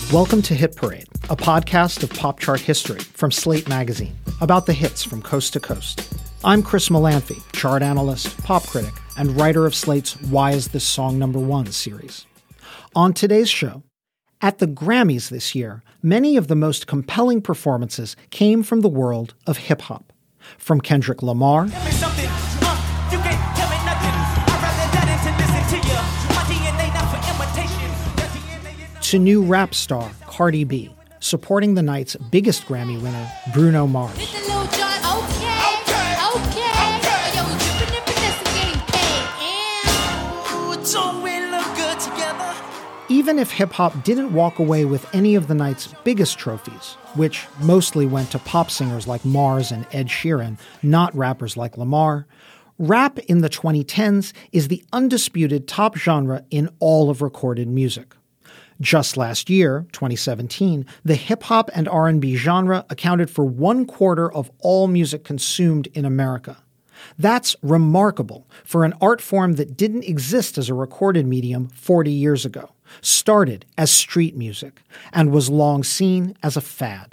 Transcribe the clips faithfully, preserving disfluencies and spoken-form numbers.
Welcome to Hit Parade, a podcast of pop chart history from Slate Magazine, about the hits from coast to coast. I'm Chris Molanphy, chart analyst, pop critic, and writer of Slate's Why Is This Song Number One series. On today's show, at the Grammys this year, many of the most compelling performances came from the world of hip-hop. From Kendrick Lamar to new rap star Cardi B, supporting the night's biggest Grammy winner, Bruno Mars. Even if hip-hop didn't walk away with any of the night's biggest trophies, which mostly went to pop singers like Mars and Ed Sheeran, not rappers like Lamar, rap in the twenty tens is the undisputed top genre in all of recorded music. Just last year, twenty seventeen, the hip-hop and R and B genre accounted for one quarter of all music consumed in America. That's remarkable for an art form that didn't exist as a recorded medium forty years ago, started as street music, and was long seen as a fad.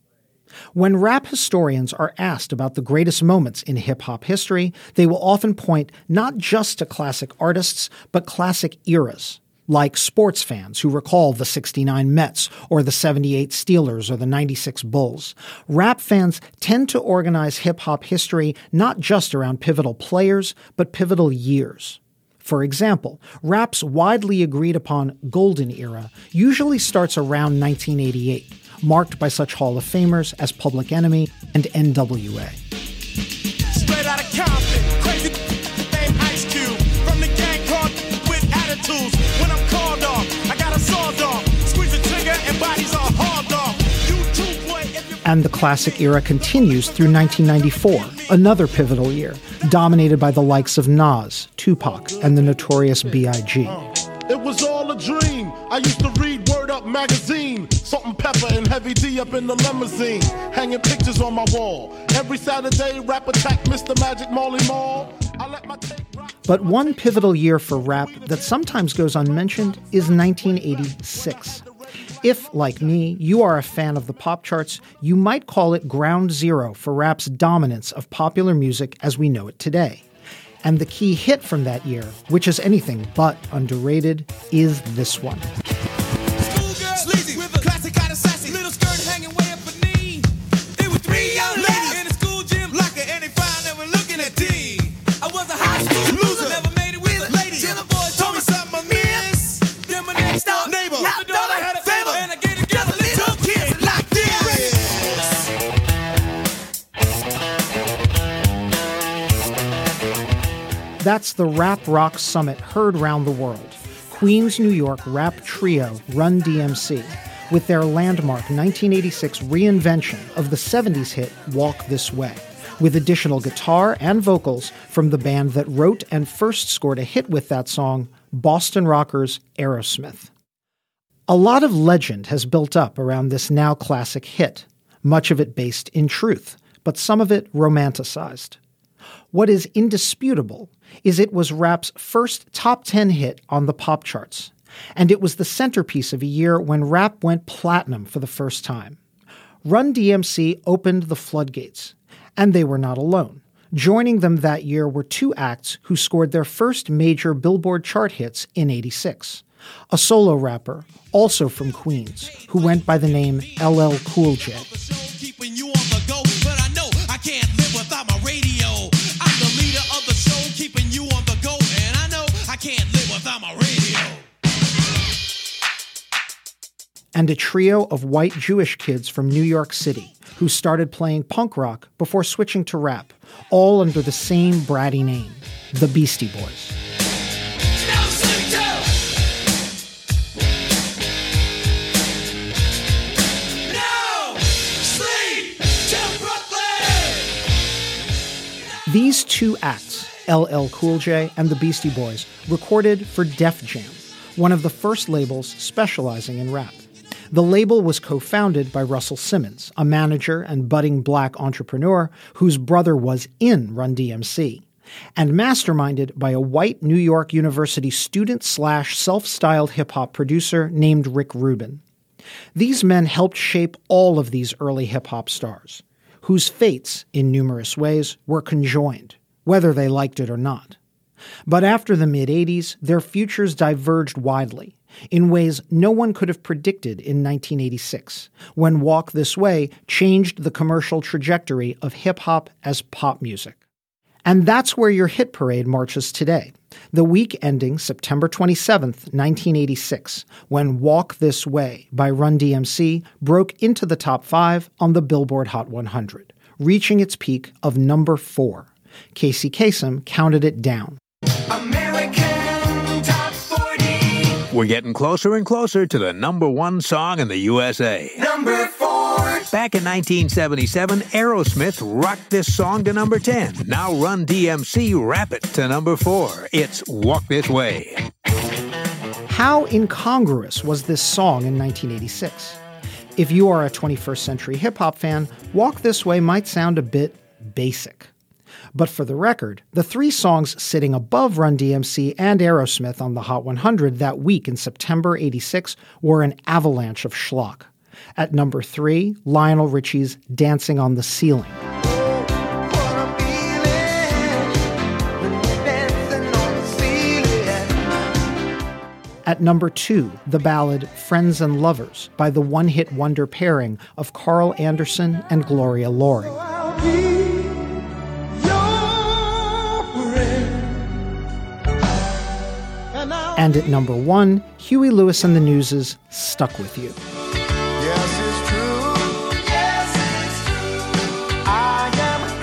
When rap historians are asked about the greatest moments in hip-hop history, they will often point not just to classic artists, but classic eras, like sports fans who recall the sixty-nine Mets or the seventy-eight Steelers or the ninety-six Bulls. Rap fans tend to organize hip-hop history not just around pivotal players, but pivotal years. For example, rap's widely agreed upon golden era usually starts around nineteen eighty-eight, marked by such Hall of Famers as Public Enemy and N W A. Straight out of Compton, crazy named Ice Cube, from the gang called with attitudes. When I'm called off, I got a sawed off, squeeze the trigger and bodies are hauled off. You too, boy, if you... And the classic era continues through nineteen ninety-four, another pivotal year, dominated by the likes of Nas, Tupac, and the Notorious B I G It was all a dream. I used to read Word Up magazine, Salt and Pepper and Heavy D up in the limousine, hanging pictures on my wall. Every Saturday, rap attack Mister Magic Marley Marl. I let my tape rock. But one pivotal year for rap that sometimes goes unmentioned is nineteen eighty-six. If, like me, you are a fan of the pop charts, you might call it ground zero for rap's dominance of popular music as we know it today. And the key hit from that year, which is anything but underrated, is this one. That's the Rap Rock Summit heard round the world. Queens, New York rap trio Run D M C, with their landmark nineteen eighty-six reinvention of the seventies hit Walk This Way, with additional guitar and vocals from the band that wrote and first scored a hit with that song, Boston rockers Aerosmith. A lot of legend has built up around this now classic hit, much of it based in truth, but some of it romanticized. What is indisputable is it was rap's first top ten hit on the pop charts, and it was the centerpiece of a year when rap went platinum for the first time. Run D M C opened the floodgates, and they were not alone. Joining them that year were two acts who scored their first major Billboard chart hits in eighty-six. A solo rapper, also from Queens, who went by the name L L Cool J. And a trio of white Jewish kids from New York City who started playing punk rock before switching to rap, all under the same bratty name, the Beastie Boys. These two acts, L L Cool J and the Beastie Boys, recorded for Def Jam, one of the first labels specializing in rap. The label was co-founded by Russell Simmons, a manager and budding black entrepreneur whose brother was in Run D M C, and masterminded by a white New York University student slash self-styled hip-hop producer named Rick Rubin. These men helped shape all of these early hip-hop stars, whose fates, in numerous ways, were conjoined, whether they liked it or not. But after the mid-eighties, their futures diverged widely, in ways no one could have predicted in nineteen eighty-six, when Walk This Way changed the commercial trajectory of hip-hop as pop music. And that's where your hit parade marches today, the week ending September twenty-seventh, nineteen eighty-six, when Walk This Way by Run D M C broke into the top five on the Billboard Hot one hundred, reaching its peak of number four. Casey Kasem counted it down. American Top forty. We're getting closer and closer to the number one song in the U S A. Number four. Back in nineteen seventy-seven, Aerosmith rocked this song to number ten. Now Run D M C rap it to number four. It's Walk This Way. How incongruous was this song in nineteen eighty-six? If you are a twenty-first century hip-hop fan, Walk This Way might sound a bit basic. But for the record, the three songs sitting above Run D M C and Aerosmith on the Hot one hundred that week in September eighty-six were an avalanche of schlock. At number three, Lionel Richie's Dancing on the Ceiling. At number two, the ballad Friends and Lovers by the one-hit wonder pairing of Carl Anderson and Gloria Loring. And at number one, Huey Lewis and the News' Stuck With You. Yes, it's true. Yes, it's true. I am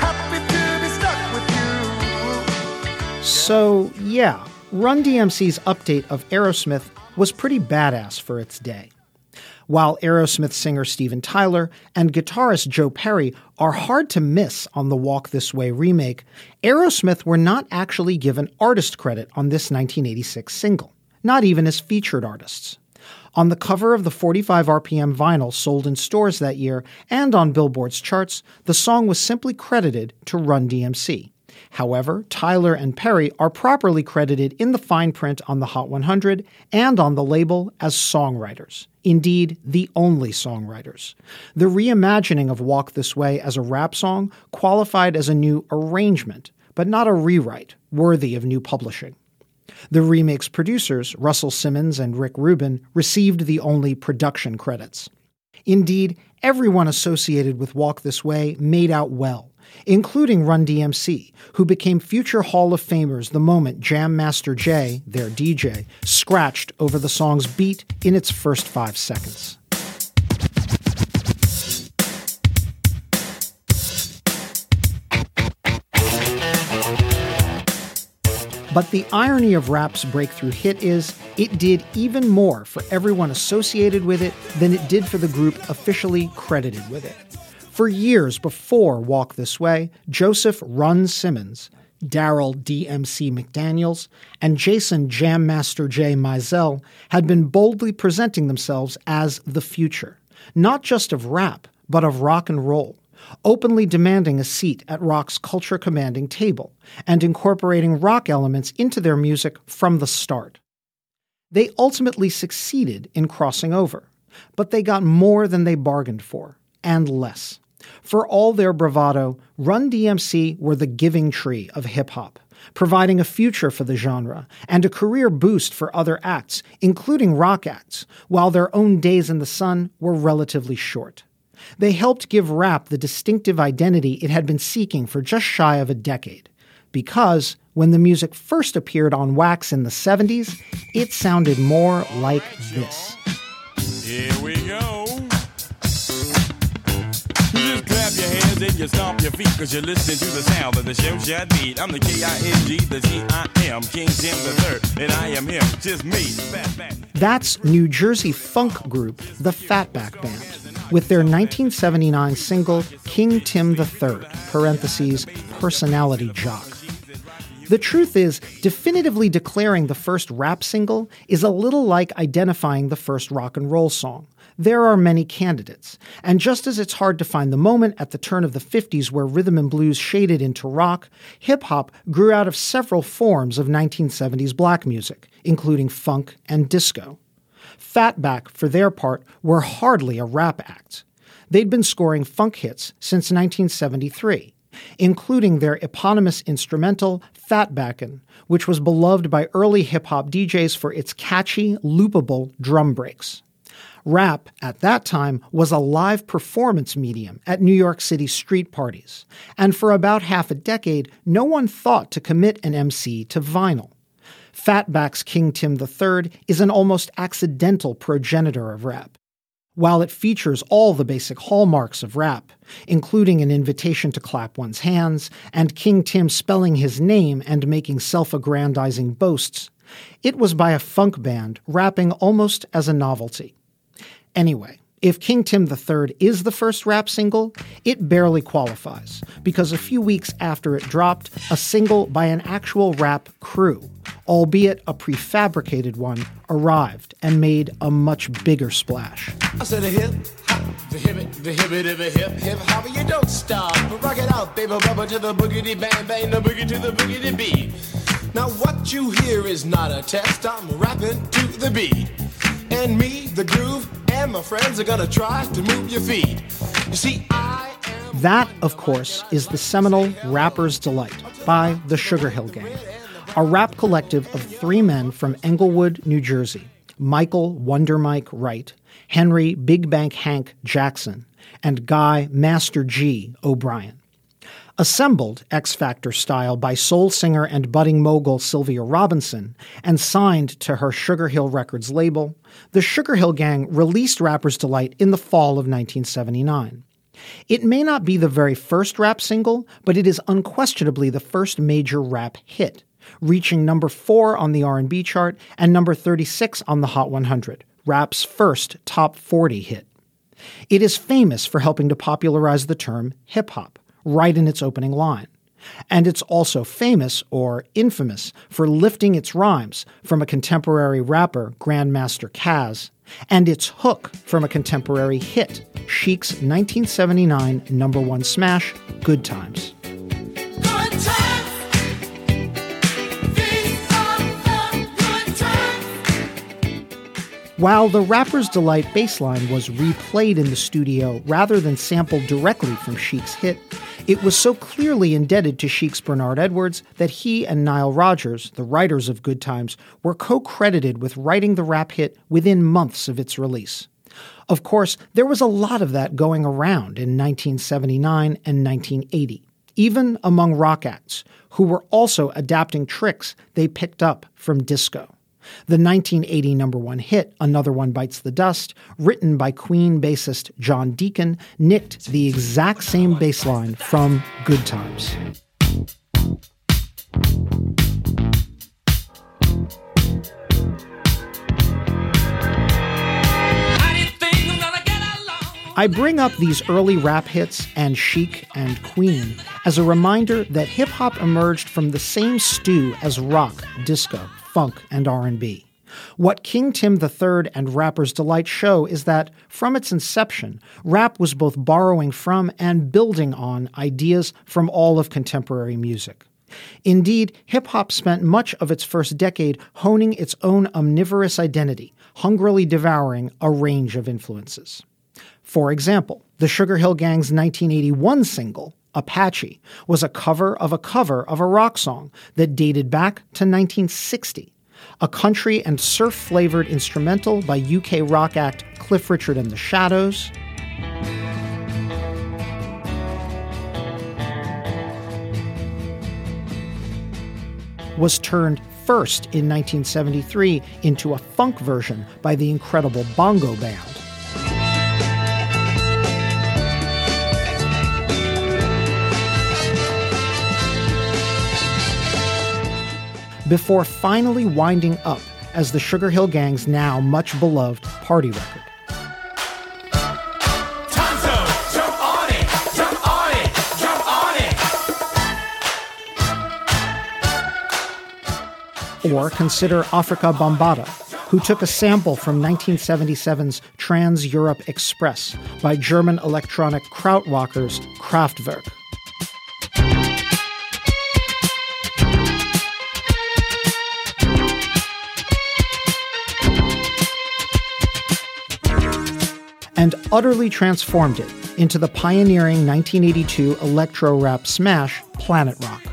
happy to be stuck with you. So, yeah, Run D M C's update of Aerosmith was pretty badass for its day. While Aerosmith singer Steven Tyler and guitarist Joe Perry are hard to miss on the Walk This Way remake, Aerosmith were not actually given artist credit on this nineteen eighty-six single, not even as featured artists. On the cover of the forty-five R P M vinyl sold in stores that year and on Billboard's charts, the song was simply credited to Run D M C. However, Tyler and Perry are properly credited in the fine print on the Hot one hundred and on the label as songwriters. Indeed, the only songwriters. The reimagining of Walk This Way as a rap song qualified as a new arrangement, but not a rewrite, worthy of new publishing. The remake's producers, Russell Simmons and Rick Rubin, received the only production credits. Indeed, everyone associated with Walk This Way made out well, including Run D M C, who became future Hall of Famers the moment Jam Master Jay, their D J, scratched over the song's beat in its first five seconds. But the irony of rap's breakthrough hit is it did even more for everyone associated with it than it did for the group officially credited with it. For years before Walk This Way, Joseph Run Simmons, Daryl D M C McDaniels, and Jason Jam Master Jay Mizell had been boldly presenting themselves as the future, not just of rap, but of rock and roll, openly demanding a seat at rock's culture-commanding table and incorporating rock elements into their music from the start. They ultimately succeeded in crossing over, but they got more than they bargained for, and less. For all their bravado, Run D M C were the giving tree of hip-hop, providing a future for the genre and a career boost for other acts, including rock acts, while their own days in the sun were relatively short. They helped give rap the distinctive identity it had been seeking for just shy of a decade, because when the music first appeared on wax in the seventies, it sounded more like this. Here we go. You just clap your hands and you stomp your feet, cause you're listening to the sound of the show shot beat. I'm the K I N G, the G I M, King Jim the Third, and I am him, just me, Fatback. That's New Jersey funk group The Fatback Band, with their nineteen seventy-nine single King Tim the Third, parentheses, personality jock. The truth is, definitively declaring the first rap single is a little like identifying the first rock and roll song. There are many candidates, and just as it's hard to find the moment at the turn of the fifties where rhythm and blues shaded into rock, hip-hop grew out of several forms of nineteen seventies black music, including funk and disco. Fatback, for their part, were hardly a rap act. They'd been scoring funk hits since nineteen seventy-three, including their eponymous instrumental, Fatbackin', which was beloved by early hip-hop D Js for its catchy, loopable drum breaks. Rap, at that time, was a live performance medium at New York City street parties, and for about half a decade, no one thought to commit an M C to vinyl. Fatback's King Tim the Third is an almost accidental progenitor of rap. While it features all the basic hallmarks of rap, including an invitation to clap one's hands and King Tim spelling his name and making self-aggrandizing boasts, it was by a funk band rapping almost as a novelty. Anyway, if King Tim the Third is the first rap single, it barely qualifies, because a few weeks after it dropped, a single by an actual rap crew, albeit a prefabricated one, arrived and made a much bigger splash. I said a hip hop, the hip it, the hip it, the hip hip hop, you don't stop. Rock it out, baby, rubber to the boogity bang bang, the boogie to the boogity beat. Now what you hear is not a test, I'm rapping to the beat. And me, the groove, and my friends are gonna try to move your feet. You see, I am... That, of course, is the seminal Rapper's Delight by the Sugar Hill Gang, a rap collective of three men from Englewood, New Jersey, Michael Wonder Mike Wright, Henry Big Bank Hank Jackson, and Guy Master G O'Brien. Assembled X Factor style by soul singer and budding mogul Sylvia Robinson and signed to her Sugar Hill Records label, the Sugar Hill Gang released Rapper's Delight in the fall of nineteen seventy-nine. It may not be the very first rap single, but it is unquestionably the first major rap hit, reaching number four on the R and B chart and number thirty-six on the Hot one hundred, rap's first top forty hit. It is famous for helping to popularize the term hip-hop, right in its opening line. And it's also famous, or infamous, for lifting its rhymes from a contemporary rapper, Grandmaster Caz, and its hook from a contemporary hit, Chic's nineteen seventy-nine number one smash, Good Times. Good times. These are the good times. While the Rapper's Delight bassline was replayed in the studio rather than sampled directly from Chic's hit, it was so clearly indebted to Chic's Bernard Edwards that he and Nile Rodgers, the writers of Good Times, were co-credited with writing the rap hit within months of its release. Of course, there was a lot of that going around in nineteen seventy-nine and nineteen eighty, even among rock acts, who were also adapting tricks they picked up from disco. The nineteen eighty number one hit, Another One Bites the Dust, written by Queen bassist John Deacon, nicked the exact same bass line from Good Times. I bring up these early rap hits and Chic and Queen as a reminder that hip-hop emerged from the same stew as rock, disco, funk, and R and B. What King Tim the Third and Rapper's Delight show is that, from its inception, rap was both borrowing from and building on ideas from all of contemporary music. Indeed, hip-hop spent much of its first decade honing its own omnivorous identity, hungrily devouring a range of influences. For example, the Sugar Hill Gang's nineteen eighty-one single, Apache, was a cover of a cover of a rock song that dated back to nineteen sixty, a country and surf-flavored instrumental by U K rock act Cliff Richard and the Shadows, was turned first in nineteen seventy-three into a funk version by the incredible Bongo Band. Before finally winding up as the Sugar Hill Gang's now much beloved party record. Tonto, jump on it, jump on it, jump on it. Or consider Afrika Bambaataa, who took a sample from nineteen seventy-seven's Trans-Europe Express by German electronic krautrockers Kraftwerk. and utterly transformed it into the pioneering nineteen eighty-two electro-rap smash Planet Rock.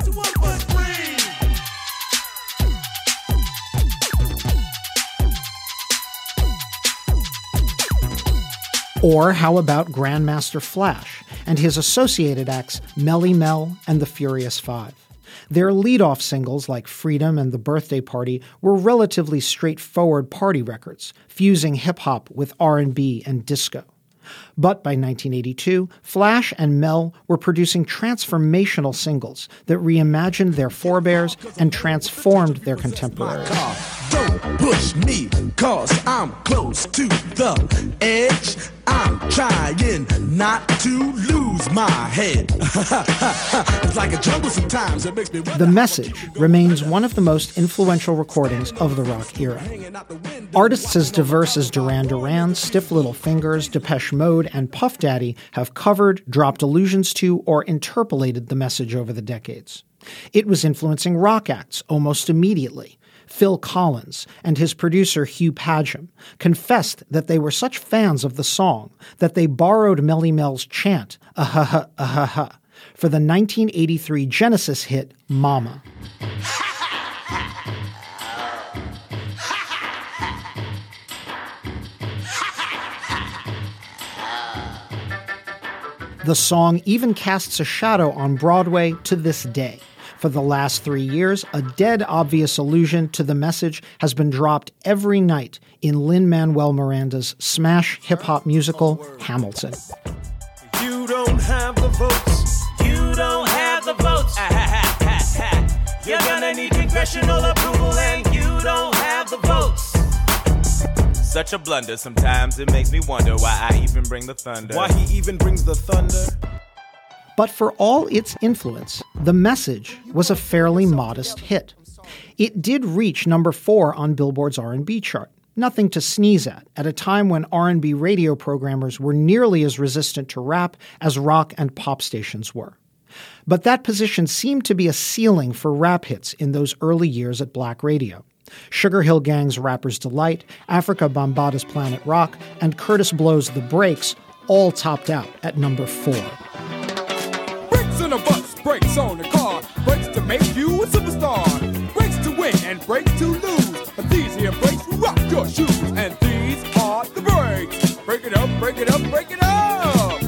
Or how about Grandmaster Flash and his associated acts Melly Mel and the Furious Five? Their lead-off singles like Freedom and The Birthday Party were relatively straightforward party records, fusing hip-hop with R and B and disco. But by nineteen eighty-two, Flash and Mel were producing transformational singles that reimagined their forebears and transformed their contemporaries. Don't push me, cause I'm close to the edge. I'm trying not to lose my head. It's like a jungle sometimes. It makes me The Message remains one of the most influential recordings of the rock era. Artists as diverse as Duran Duran, Stiff Little Fingers, Depeche Mode, and Puff Daddy have covered, dropped allusions to, or interpolated The Message over the decades. It was influencing rock acts almost immediately. Phil Collins and his producer Hugh Padgham confessed that they were such fans of the song that they borrowed Melly Mel's chant, ah-ha-ha, ah-ha-ha, for the nineteen eighty-three Genesis hit Mama. The song even casts a shadow on Broadway to this day. For the last three years, a dead obvious allusion to The Message has been dropped every night in Lin-Manuel Miranda's smash hip-hop musical, Hamilton. You don't have the votes. You don't have the votes. Ah, ha, ha, ha, ha. You're gonna need congressional approval and you don't have the votes. Such a blunder. Sometimes it makes me wonder why I even bring the thunder. Why he even brings the thunder. But for all its influence, The Message was a fairly modest hit. It did reach number four on Billboard's R and B chart, nothing to sneeze at, at a time when R and B radio programmers were nearly as resistant to rap as rock and pop stations were. But that position seemed to be a ceiling for rap hits in those early years at Black radio. Sugar Hill Gang's Rapper's Delight, Africa Bambaata's Planet Rock, and Curtis Blow's The Breaks all topped out at number four. Brakes on a bus, brakes on a car, brakes to make you a superstar, brakes to win and brakes to lose. But these here brakes rock your shoes, and these are the brakes. Break it up, break it up, break it up.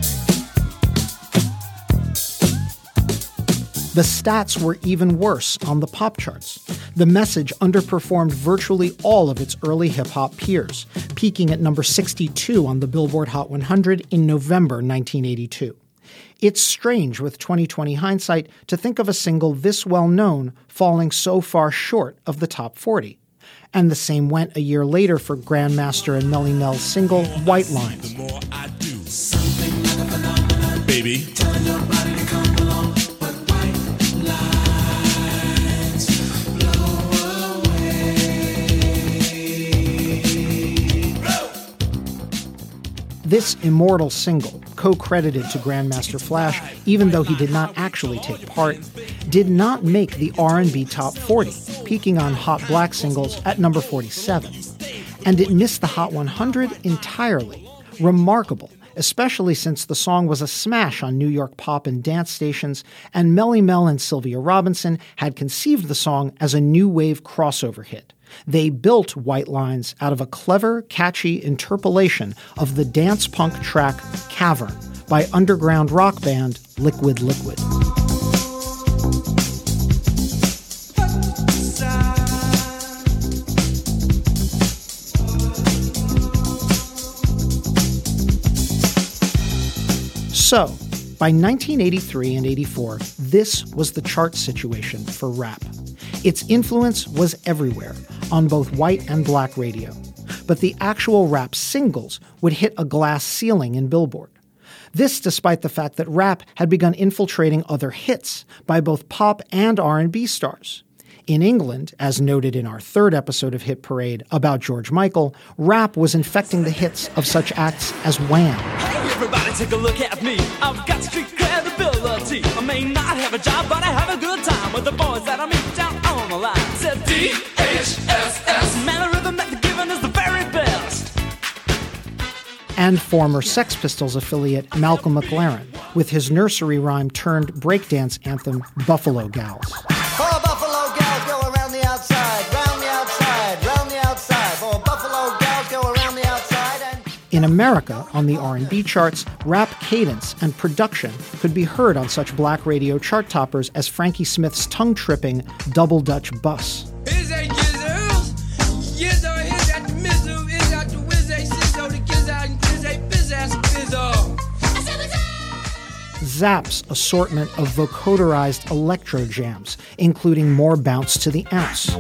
The stats were even worse on the pop charts. The Message underperformed virtually all of its early hip-hop peers, peaking at number sixty-two on the Billboard Hot one hundred in November nineteen eighty-two. It's strange with twenty twenty hindsight to think of a single this well-known falling so far short of the top forty. And the same went a year later for Grandmaster and Melly Mel's single White Lines. The more I do, baby. Telling your body to come along, but white lines blow away. Blow. This immortal single, co-credited to Grandmaster Flash, even though he did not actually take part, did not make the R and B top forty, peaking on Hot Black Singles at number forty-seven. And it missed the Hot one hundred entirely. Remarkable, especially since the song was a smash on New York pop and dance stations, and Melly Mel and Sylvia Robinson had conceived the song as a new wave crossover hit. They built White Lines out of a clever, catchy interpolation of the dance punk track Cavern by underground rock band Liquid Liquid. So, by nineteen eighty-three and eighty-four, this was the chart situation for rap. Its influence was everywhere, on both white and black radio. But the actual rap singles would hit a glass ceiling in Billboard. This despite the fact that rap had begun infiltrating other hits by both pop and R and B stars. In England, as noted in our third episode of Hit Parade about George Michael, rap was infecting the hits of such acts as Wham! Hey everybody, take a look at me. I've got street credibility. I may not have a job, but I have a good time with the boys that I meet down on the line. Said D H S S. Man, the rhythm that they're giving is the very best. and former Sex Pistols affiliate Malcolm McLaren with his nursery rhyme turned breakdance anthem Buffalo Gals. Four Buffalo gals go around the outside, round the outside, round the outside. Four Buffalo gals go around the outside and... In America, on the R and B charts, rap cadence and production could be heard on such black radio chart toppers as Frankie Smith's tongue-tripping Double Dutch Bus. Zapp's assortment of vocoderized electro jams, including more bounce to the ounce.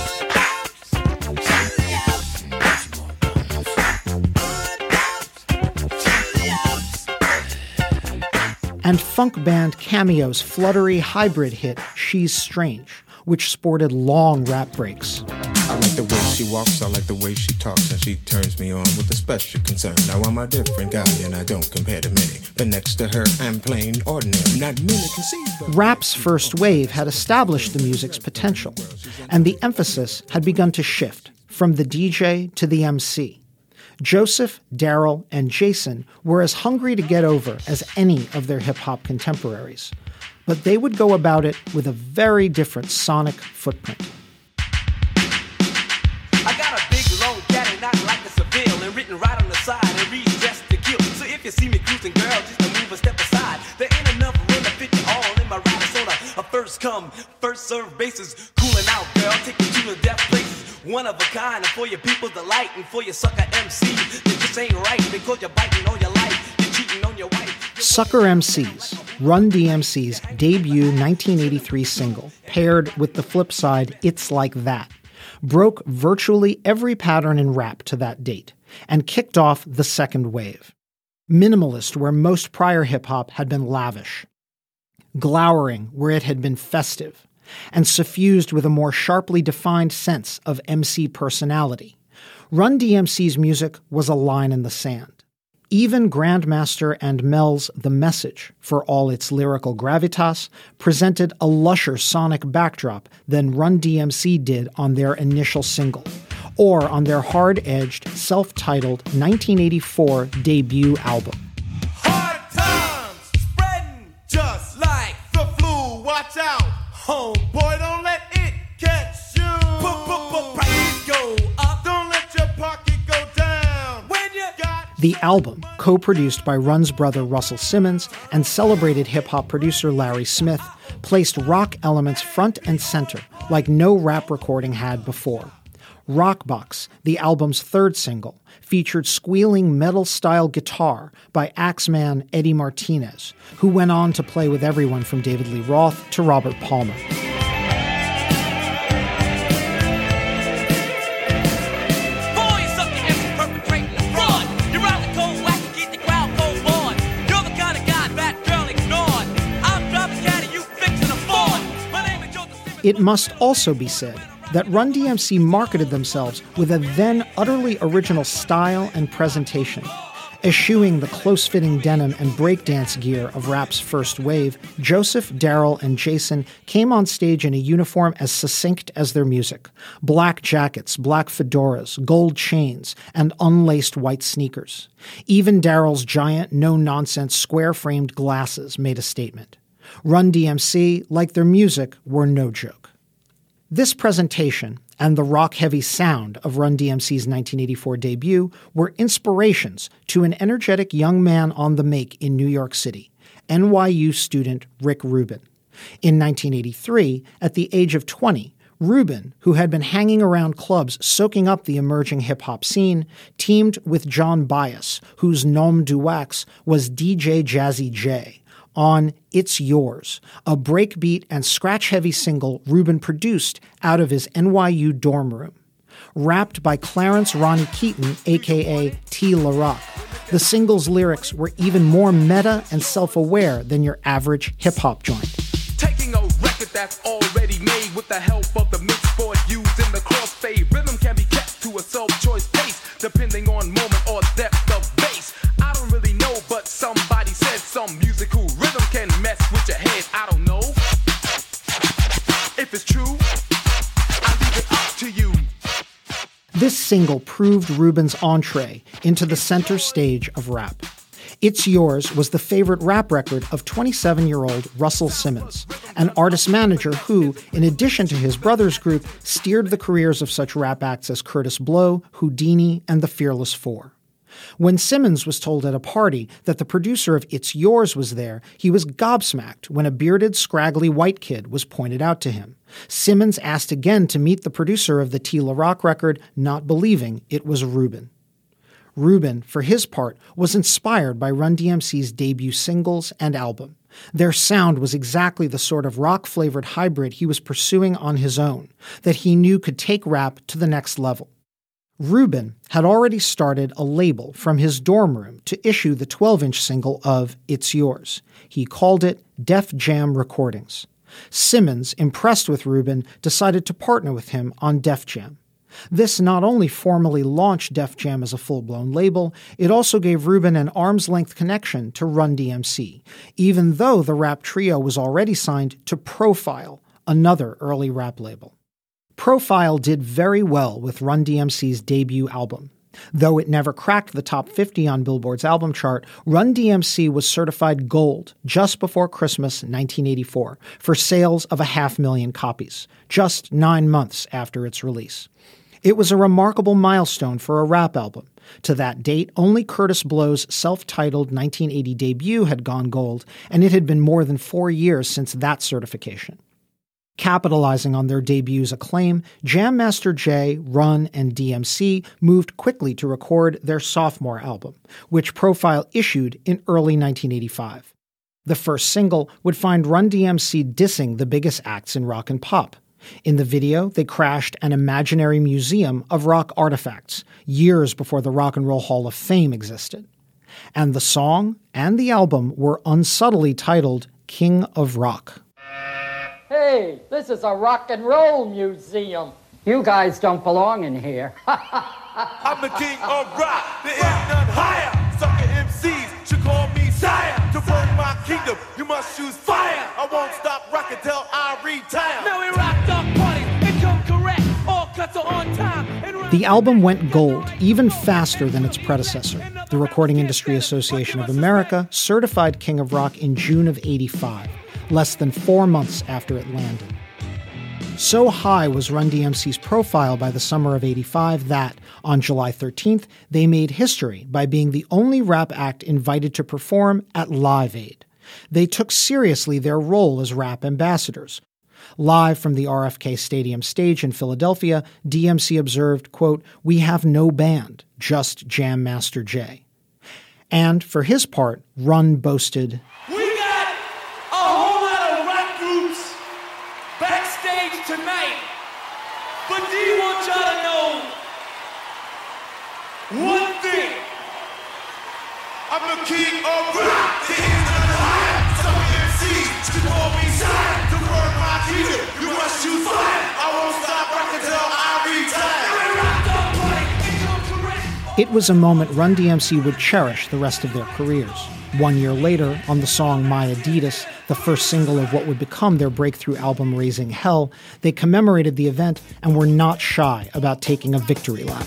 And funk band Cameo's fluttery hybrid hit She's Strange, which sported long rap breaks. I like the way she walks, I like the way she talks, and she turns me on with a special concern. Now I'm a different guy and I don't compare to many, but next to her I'm plain ordinary. Not many can see. Rap's first wave had established the music's potential, and the emphasis had begun to shift from the D J to the M C. Joseph, Daryl, and Jason were as hungry to get over as any of their hip-hop contemporaries, but they would go about it with a very different sonic footprint. I got a big, long caddy, not like a Seville, and written right on the side, and reads just to kill. So if you see me cruising, girl, just to move a step aside. There ain't enough room to fit you all in my ride. It's on a, a first come, first serve basis. Cooling out, girl, take you to the death places. One of a kind, and for your people's delight, and for your sucker M Cs, that just ain't right, because you're biting on your life, you're cheating on your wife. Sucker M Cs, Run D M C's debut nineteen eighty-three single, paired with the flip side It's Like That, broke virtually every pattern in rap to that date, and kicked off the second wave. Minimalist where most prior hip-hop had been lavish, glowering where it had been festive, and suffused with a more sharply defined sense of M C personality. Run D M C's music was a line in the sand. Even Grandmaster and Mel's The Message, for all its lyrical gravitas, presented a lusher sonic backdrop than Run D M C did on their initial single, or on their hard-edged, self-titled nineteen eighty-four debut album. Hard times spreading just like the flu. Watch out, homeboy, don't let it catch you. Put, put, put, prices go up. Don't let your pocket go down. When you got The album, co-produced by Run's brother Russell Simmons and celebrated hip-hop producer Larry Smith, placed rock elements front and center like no rap recording had before. Rockbox, the album's third single, featured squealing metal-style guitar by Axeman Eddie Martinez, who went on to play with everyone from David Lee Roth to Robert Palmer. It must also be said that Run D M C marketed themselves with a then utterly original style and presentation. Eschewing the close-fitting denim and breakdance gear of rap's first wave, Joseph, Daryl, and Jason came on stage in a uniform as succinct as their music. Black jackets, black fedoras, gold chains, and unlaced white sneakers. Even Daryl's giant, no-nonsense, square-framed glasses made a statement. Run D M C, like their music, were no joke. This presentation and the rock-heavy sound of Run D M C's nineteen eighty-four debut were inspirations to an energetic young man on the make in New York City, N Y U student Rick Rubin. In nineteen eighty-three, at the age of twenty, Rubin, who had been hanging around clubs soaking up the emerging hip-hop scene, teamed with John Bias, whose nom de wax was D J Jazzy J, on It's Yours, a breakbeat and scratch-heavy single Rubin produced out of his N Y U dorm room. Rapped by Clarence Ronnie Keaton, a k a. T. LaRock, the single's lyrics were even more meta and self-aware than your average hip-hop joint. Taking a record that's already made with the help of the mix board used in the crossfade. Rhythm can be kept to a self-choice pace, depending on moment or depth of bass. I don't really know, but somebody said some musical rhythm can mess with your head. I don't know if it's true. I leave it up to you. This single proved Rubin's entree into the center stage of rap. It's Yours was the favorite rap record of twenty-seven-year-old Russell Simmons, an artist-manager who, in addition to his brother's group, steered the careers of such rap acts as Kurtis Blow, Houdini, and the Fearless Four. When Simmons was told at a party that the producer of It's Yours was there, he was gobsmacked when a bearded, scraggly white kid was pointed out to him. Simmons asked again to meet the producer of the Tila Rock record, not believing it was Rubin. Rubin, for his part, was inspired by Run D M C's debut singles and album. Their sound was exactly the sort of rock-flavored hybrid he was pursuing on his own, that he knew could take rap to the next level. Rubin had already started a label from his dorm room to issue the twelve-inch single of It's Yours. He called it Def Jam Recordings. Simmons, impressed with Rubin, decided to partner with him on Def Jam. This not only formally launched Def Jam as a full-blown label, it also gave Rubin an arm's-length connection to Run D M C, even though the rap trio was already signed to Profile, another early rap label. Profile did very well with Run D M C's debut album. Though it never cracked the top fifty on Billboard's album chart, Run D M C was certified gold just before Christmas nineteen eighty-four for sales of a half million copies, just nine months after its release. It was a remarkable milestone for a rap album. To that date, only Kurtis Blow's self-titled nineteen eighty debut had gone gold, and it had been more than four years since that certification. Capitalizing on their debut's acclaim, Jam Master Jay, Run, and D M C moved quickly to record their sophomore album, which Profile issued in early nineteen eighty-five. The first single would find Run D M C dissing the biggest acts in rock and pop. In the video, they crashed an imaginary museum of rock artifacts, years before the Rock and Roll Hall of Fame existed. And the song and the album were unsubtly titled King of Rock. Hey, this is a rock and roll museum. You guys don't belong in here. I'm the king of rock. There is none higher. Sucker M Cs should call me sire. To burn my kingdom, you must choose fire. I won't stop rocking till I retire. Now we rock dog parties and come correct. All cuts are on time. The album went gold even faster than its predecessor. The Recording Industry Association of America certified King of Rock in June of eighty-five. Less than four months after it landed. So high was Run D M C's profile by the summer of eighty-five that, on July thirteenth, they made history by being the only rap act invited to perform at Live Aid. They took seriously their role as rap ambassadors. Live from the R F K Stadium stage in Philadelphia, D M C observed, quote, "We have no band, just Jam Master Jay." And for his part, Run boasted, tonight, but do you want y'all to know one thing? I'm the king of rock. The end of the line. Some M Cs to call me sire. To burn my kingdom, you must choose fire. I won't stop rocking till I retire. It was a moment Run D M C would cherish the rest of their careers. One year later, on the song My Adidas, the first single of what would become their breakthrough album Raising Hell, they commemorated the event and were not shy about taking a victory lap.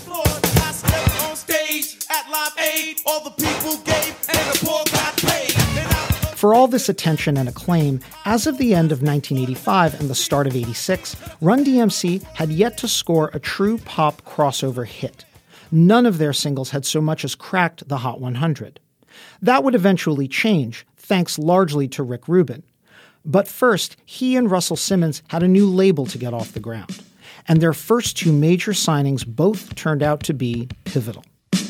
For all this attention and acclaim, as of the end of nineteen eighty-five and the start of eighty-six, Run D M C had yet to score a true pop crossover hit. None of their singles had so much as cracked the Hot one hundred. That would eventually change, thanks largely to Rick Rubin. But first, he and Russell Simmons had a new label to get off the ground. And their first two major signings both turned out to be pivotal.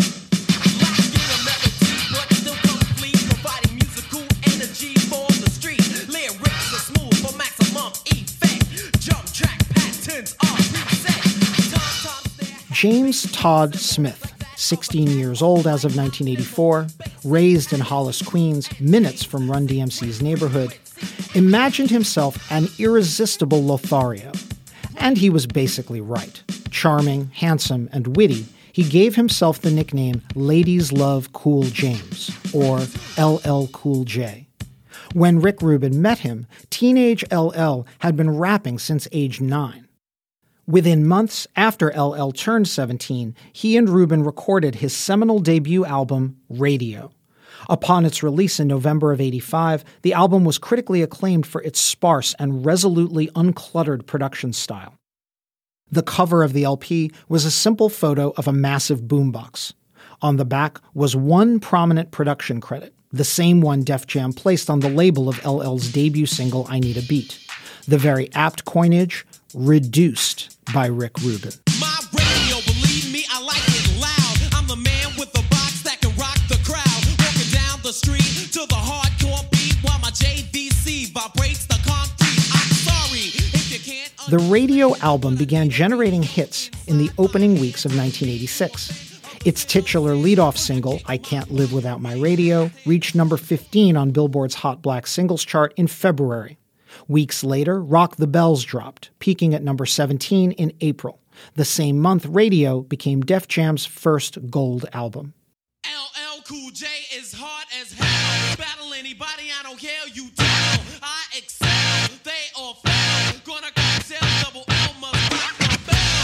James Todd Smith, sixteen years old as of nineteen eighty-four, raised in Hollis, Queens, minutes from Run D M C's neighborhood, imagined himself an irresistible Lothario. And he was basically right. Charming, handsome, and witty, he gave himself the nickname Ladies Love Cool James, or L L Cool J. When Rick Rubin met him, teenage L L had been rapping since age nine. Within months after L L turned seventeen, he and Rubin recorded his seminal debut album, Radio. Upon its release in November of eighty-five, the album was critically acclaimed for its sparse and resolutely uncluttered production style. The cover of the L P was a simple photo of a massive boombox. On the back was one prominent production credit, the same one Def Jam placed on the label of L L's debut single, I Need a Beat. The very apt coinage, Reduced by Rick Rubin. My radio, believe me, I like it loud. I'm the man with the box that can rock the crowd. Walking down the street to the hardcore beat while my J V C vibrates the concrete. I'm sorry if you can't. The Radio album began generating hits in the opening weeks of nineteen eighty-six. Its titular leadoff single, I Can't Live Without My Radio, reached number fifteen on Billboard's Hot Black Singles chart in February. Weeks later, Rock the Bells dropped, peaking at number seventeen in April. The same month, Radio became Def Jam's first gold album. L L Cool J is hard as hell. Battle anybody, I don't care, you tell. I excel, they all fail. Gonna cocktail, double L must rock the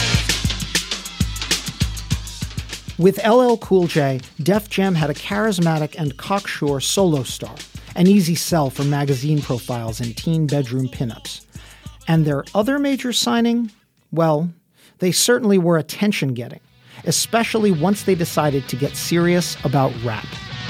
bells. With L L Cool J, Def Jam had a charismatic and cocksure solo star, an easy sell for magazine profiles and teen bedroom pinups. And their other major signing? Well, they certainly were attention-getting, especially once they decided to get serious about rap.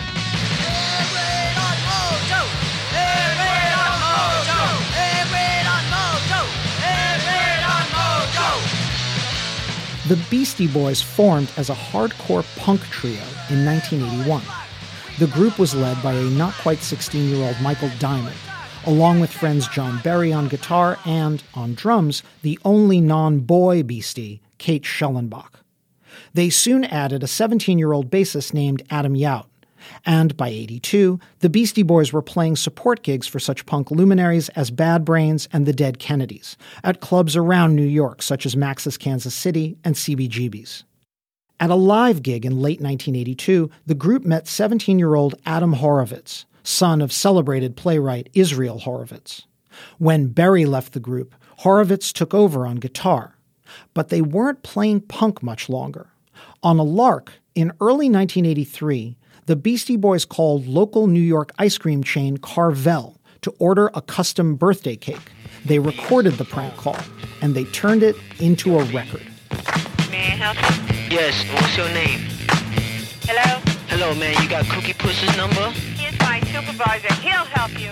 The Beastie Boys formed as a hardcore punk trio in nineteen eighty-one. The group was led by a not-quite-sixteen-year-old Michael Diamond, along with friends John Berry on guitar and, on drums, the only non-boy Beastie, Kate Schellenbach. They soon added a seventeen-year-old bassist named Adam Yout, and by eighty-two, the Beastie Boys were playing support gigs for such punk luminaries as Bad Brains and the Dead Kennedys, at clubs around New York such as Max's Kansas City and C B G B's. At a live gig in late nineteen eighty-two, the group met seventeen-year-old Adam Horovitz, son of celebrated playwright Israel Horovitz. When Berry left the group, Horovitz took over on guitar. But they weren't playing punk much longer. On a lark, in early nineteen eighty-three, the Beastie Boys called local New York ice cream chain Carvel to order a custom birthday cake. They recorded the prank call, and they turned it into a record. May I help you? Yes, what's your name? Hello? Hello, man, you got Cookie Puss's number? He's my supervisor. He'll help you.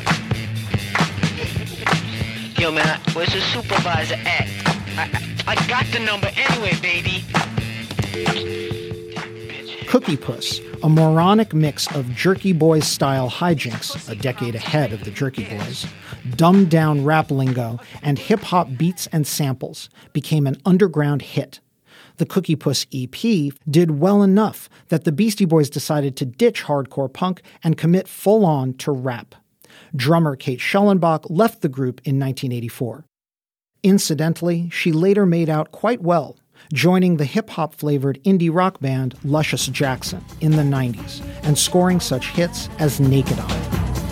Yo, man, where's the supervisor at? I, I, I got the number anyway, baby. Cookie Puss, a moronic mix of Jerky Boys-style hijinks, a decade ahead of the Jerky Boys, dumbed-down rap lingo, and hip-hop beats and samples, became an underground hit. The Cookie Puss E P did well enough that the Beastie Boys decided to ditch hardcore punk and commit full-on to rap. Drummer Kate Schellenbach left the group in nineteen eighty-four. Incidentally, she later made out quite well, joining the hip-hop-flavored indie rock band Luscious Jackson in the nineties and scoring such hits as Naked Eye.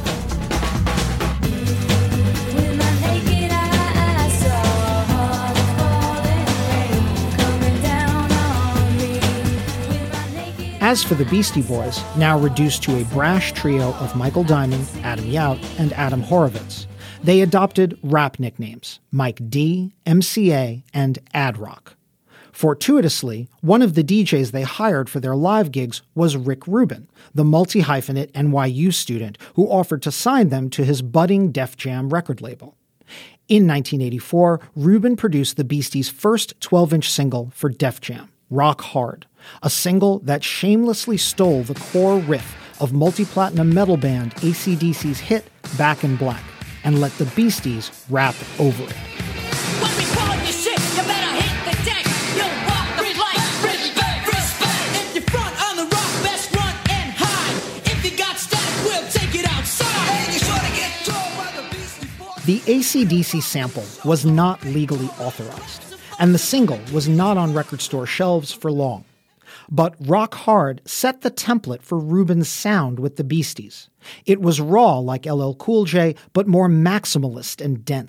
As for the Beastie Boys, now reduced to a brash trio of Michael Diamond, Adam Yout, and Adam Horovitz, they adopted rap nicknames, Mike D, M C A, and Ad Rock. Fortuitously, one of the D Js they hired for their live gigs was Rick Rubin, the multi-hyphenate N Y U student who offered to sign them to his budding Def Jam record label. In nineteen eighty-four, Rubin produced the Beasties' first twelve-inch single for Def Jam, Rock Hard, a single that shamelessly stole the core riff of multi-platinum metal band A C D C's hit Back in Black and let the Beasties rap over it. When we call your shit, you better hit the deck. You'll walk the flight, respect, respect. If you're front on the rock, best run and hide. If you got static, we'll take it outside. And you sure to get told by the Beastie Boys. The A C D C sample was not legally authorized, and the single was not on record store shelves for long. But Rock Hard set the template for Rubin's sound with the Beasties. It was raw like L L Cool J, but more maximalist and dense.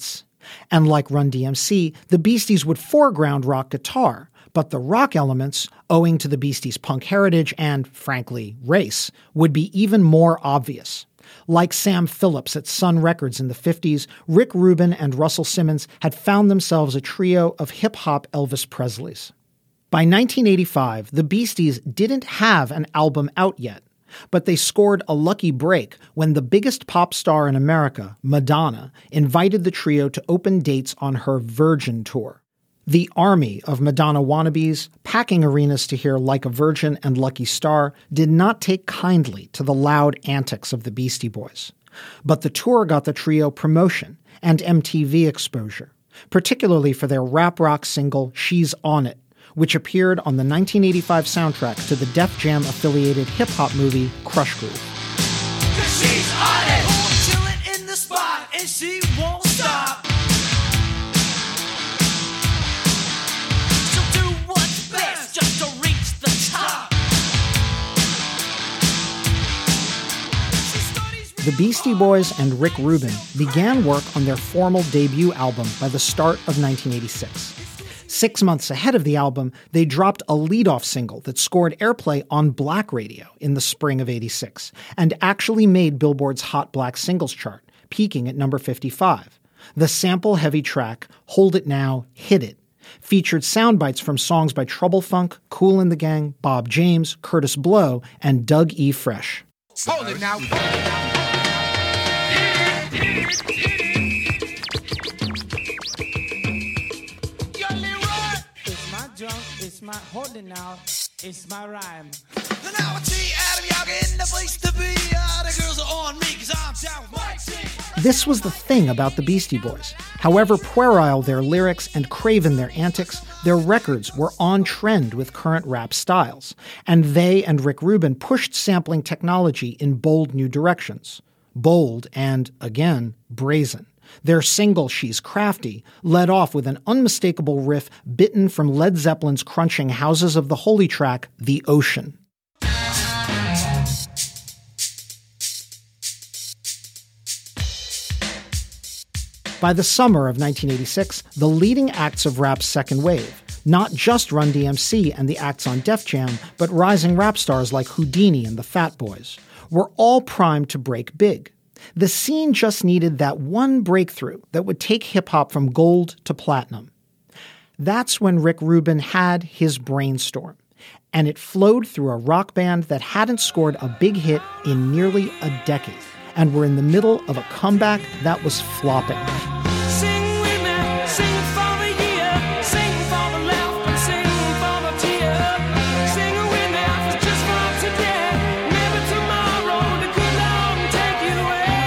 And like Run D M C, the Beasties would foreground rock guitar, but the rock elements, owing to the Beasties' punk heritage and, frankly, race, would be even more obvious. Like Sam Phillips at Sun Records in the fifties, Rick Rubin and Russell Simmons had found themselves a trio of hip-hop Elvis Presleys. By nineteen eighty-five, the Beasties didn't have an album out yet, but they scored a lucky break when the biggest pop star in America, Madonna, invited the trio to open dates on her Virgin tour. The army of Madonna wannabes, packing arenas to hear Like a Virgin and Lucky Star, did not take kindly to the loud antics of the Beastie Boys. But the tour got the trio promotion and M T V exposure, particularly for their rap rock single She's On It, which appeared on the nineteen eighty-five soundtrack to the Def Jam-affiliated hip-hop movie Crush Groove. She's on it. Chilling in the spot and she won't stop. She'll do what's best just to reach the top. The Beastie Boys and Rick Rubin began work on their formal debut album by the start of nineteen eighty-six. Six months ahead of the album, they dropped a lead-off single that scored airplay on Black Radio in the spring of eighty-six and actually made Billboard's Hot Black Singles chart, peaking at number fifty-five. The sample-heavy track, Hold It Now, Hit It, featured sound bites from songs by Trouble Funk, Kool and the Gang, Bob James, Curtis Blow, and Doug E. Fresh. Hold it now. It's my hold it now. It's my rhyme. Now I see Adam Young in the place to be. Uh, the girls are on me because I'm down with my team. This was the thing about the Beastie Boys. However puerile their lyrics and craven their antics, their records were on trend with current rap styles, and they and Rick Rubin pushed sampling technology in bold new directions. Bold and, again, brazen. Their single, She's Crafty, led off with an unmistakable riff bitten from Led Zeppelin's crunching Houses of the Holy track, The Ocean. By the summer of nineteen eighty-six, the leading acts of rap's second wave, not just Run D M C and the acts on Def Jam, but rising rap stars like Houdini and the Fat Boys, were all primed to break big. The scene just needed that one breakthrough that would take hip-hop from gold to platinum. That's when Rick Rubin had his brainstorm, and it flowed through a rock band that hadn't scored a big hit in nearly a decade, and were in the middle of a comeback that was flopping. Sing with me, sing for the year, sing for the laugh and sing for the tear. Sing with me just for today, maybe tomorrow the good Lord take you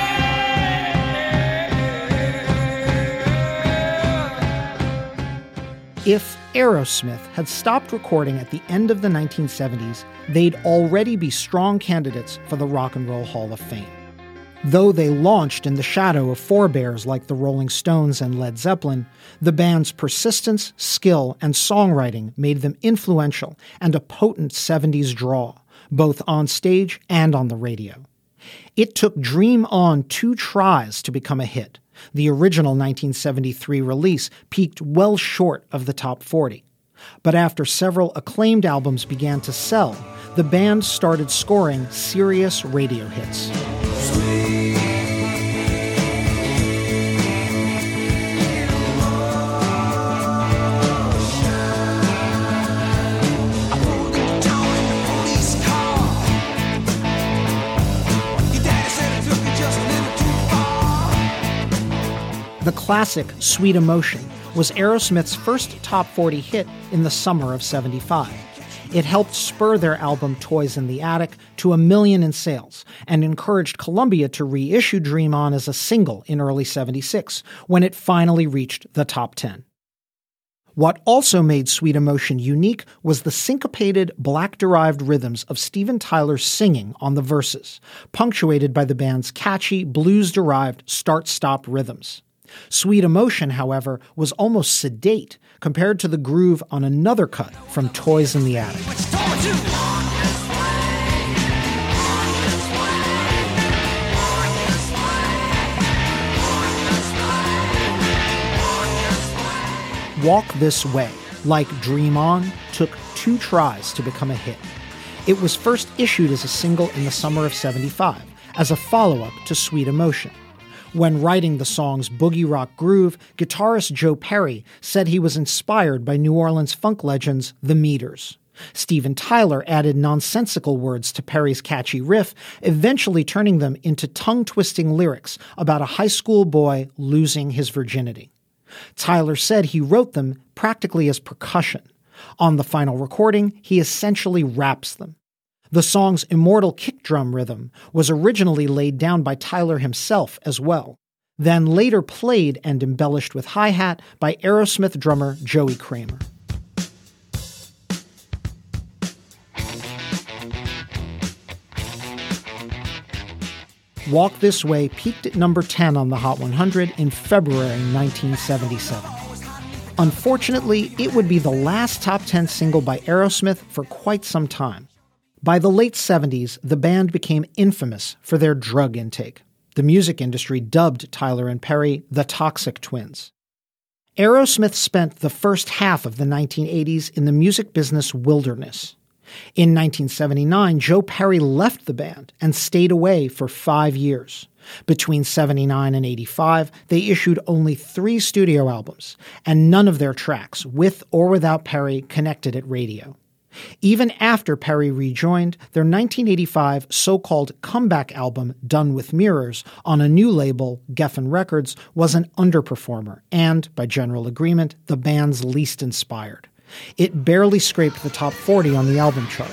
away. If Aerosmith had stopped recording at the end of the nineteen seventies, they'd already be strong candidates for the Rock and Roll Hall of Fame. Though they launched in the shadow of forebears like the Rolling Stones and Led Zeppelin, the band's persistence, skill, and songwriting made them influential and a potent seventies draw, both on stage and on the radio. It took Dream On two tries to become a hit. The original nineteen seventy-three release peaked well short of the top forty. But after several acclaimed albums began to sell, the band started scoring serious radio hits. The classic Sweet Emotion was Aerosmith's first top forty hit in the summer of seventy-five. It helped spur their album Toys in the Attic to a million in sales and encouraged Columbia to reissue Dream On as a single in early seventy-six, when it finally reached the top ten. What also made Sweet Emotion unique was the syncopated, black-derived rhythms of Steven Tyler's singing on the verses, punctuated by the band's catchy, blues-derived start-stop rhythms. Sweet Emotion, however, was almost sedate compared to the groove on another cut from Toys in the Attic. Walk This Way, like Dream On, took two tries to become a hit. It was first issued as a single in the summer of seventy-five, as a follow-up to Sweet Emotion. When writing the song's boogie rock groove, guitarist Joe Perry said he was inspired by New Orleans funk legends The Meters. Steven Tyler added nonsensical words to Perry's catchy riff, eventually turning them into tongue-twisting lyrics about a high school boy losing his virginity. Tyler said he wrote them practically as percussion. On the final recording, he essentially raps them. The song's immortal kick drum rhythm was originally laid down by Tyler himself as well, then later played and embellished with hi-hat by Aerosmith drummer Joey Kramer. Walk This Way peaked at number ten on the Hot one hundred in February nineteen seventy-seven. Unfortunately, it would be the last top ten single by Aerosmith for quite some time. By the late seventies, the band became infamous for their drug intake. The music industry dubbed Tyler and Perry the Toxic Twins. Aerosmith spent the first half of the nineteen eighties in the music business wilderness. In nineteen seventy-nine, Joe Perry left the band and stayed away for five years. Between seventy-nine and eighty-five, they issued only three studio albums, and none of their tracks, with or without Perry, connected at radio. Even after Perry rejoined, their nineteen eighty-five so-called comeback album, Done with Mirrors, on a new label, Geffen Records, was an underperformer and, by general agreement, the band's least inspired. It barely scraped the top forty on the album chart.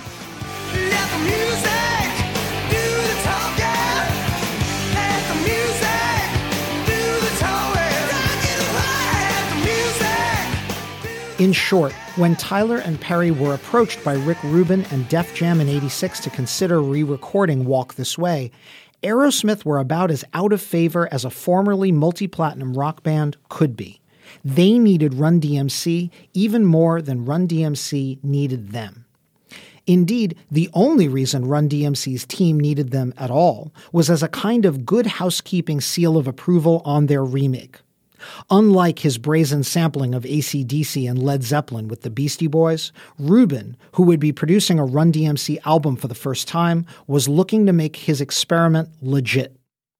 In short, when Tyler and Perry were approached by Rick Rubin and Def Jam in eighty-six to consider re-recording Walk This Way, Aerosmith were about as out of favor as a formerly multi-platinum rock band could be. They needed Run D M C even more than Run D M C needed them. Indeed, the only reason Run D M C's team needed them at all was as a kind of good housekeeping seal of approval on their remake. Unlike his brazen sampling of A C D C and Led Zeppelin with the Beastie Boys, Rubin, who would be producing a Run D M C album for the first time, was looking to make his experiment legit.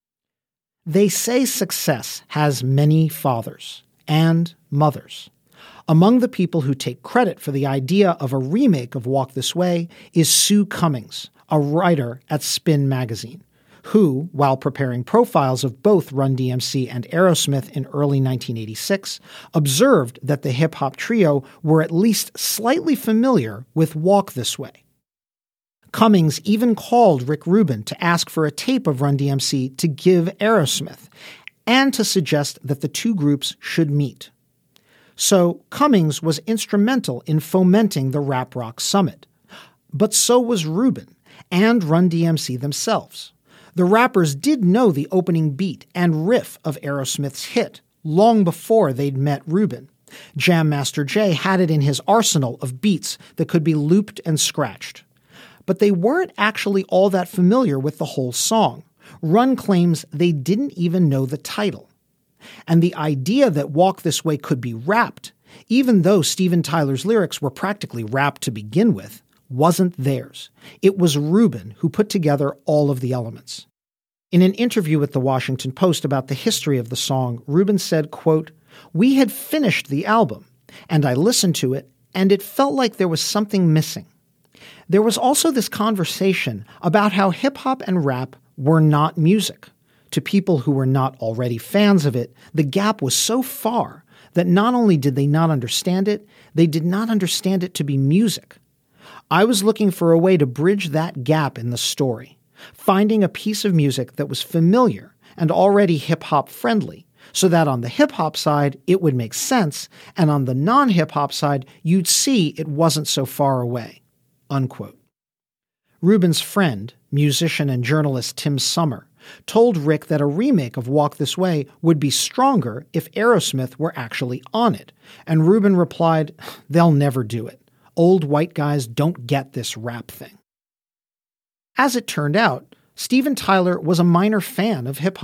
They say success has many fathers and mothers. Among the people who take credit for the idea of a remake of Walk This Way is Sue Cummings, a writer at Spin magazine, who, while preparing profiles of both Run D M C and Aerosmith in early nineteen eighty-six, observed that the hip-hop trio were at least slightly familiar with Walk This Way. Cummings even called Rick Rubin to ask for a tape of Run D M C to give Aerosmith, and to suggest that the two groups should meet. So Cummings was instrumental in fomenting the Rap Rock Summit. But so was Rubin and Run D M C themselves. The rappers did know the opening beat and riff of Aerosmith's hit long before they'd met Rubin. Jam Master Jay had it in his arsenal of beats that could be looped and scratched. But they weren't actually all that familiar with the whole song. Run claims they didn't even know the title. And the idea that Walk This Way could be rapped, even though Steven Tyler's lyrics were practically rapped to begin with, wasn't theirs. It was Rubin who put together all of the elements. In an interview with the Washington Post about the history of the song, Rubin said, quote, "We had finished the album, and I listened to it, and it felt like there was something missing. There was also this conversation about how hip-hop and rap were not music. To people who were not already fans of it, the gap was so far that not only did they not understand it, they did not understand it to be music. I was looking for a way to bridge that gap in the story, finding a piece of music that was familiar and already hip-hop friendly, so that on the hip-hop side, it would make sense, and on the non-hip-hop side, you'd see it wasn't so far away." Unquote. Rubin's friend, musician and journalist Tim Summer, told Rick that a remake of Walk This Way would be stronger if Aerosmith were actually on it, and Rubin replied, "They'll never do it. Old white guys don't get this rap thing." As it turned out, Steven Tyler was a minor fan of hip-hop.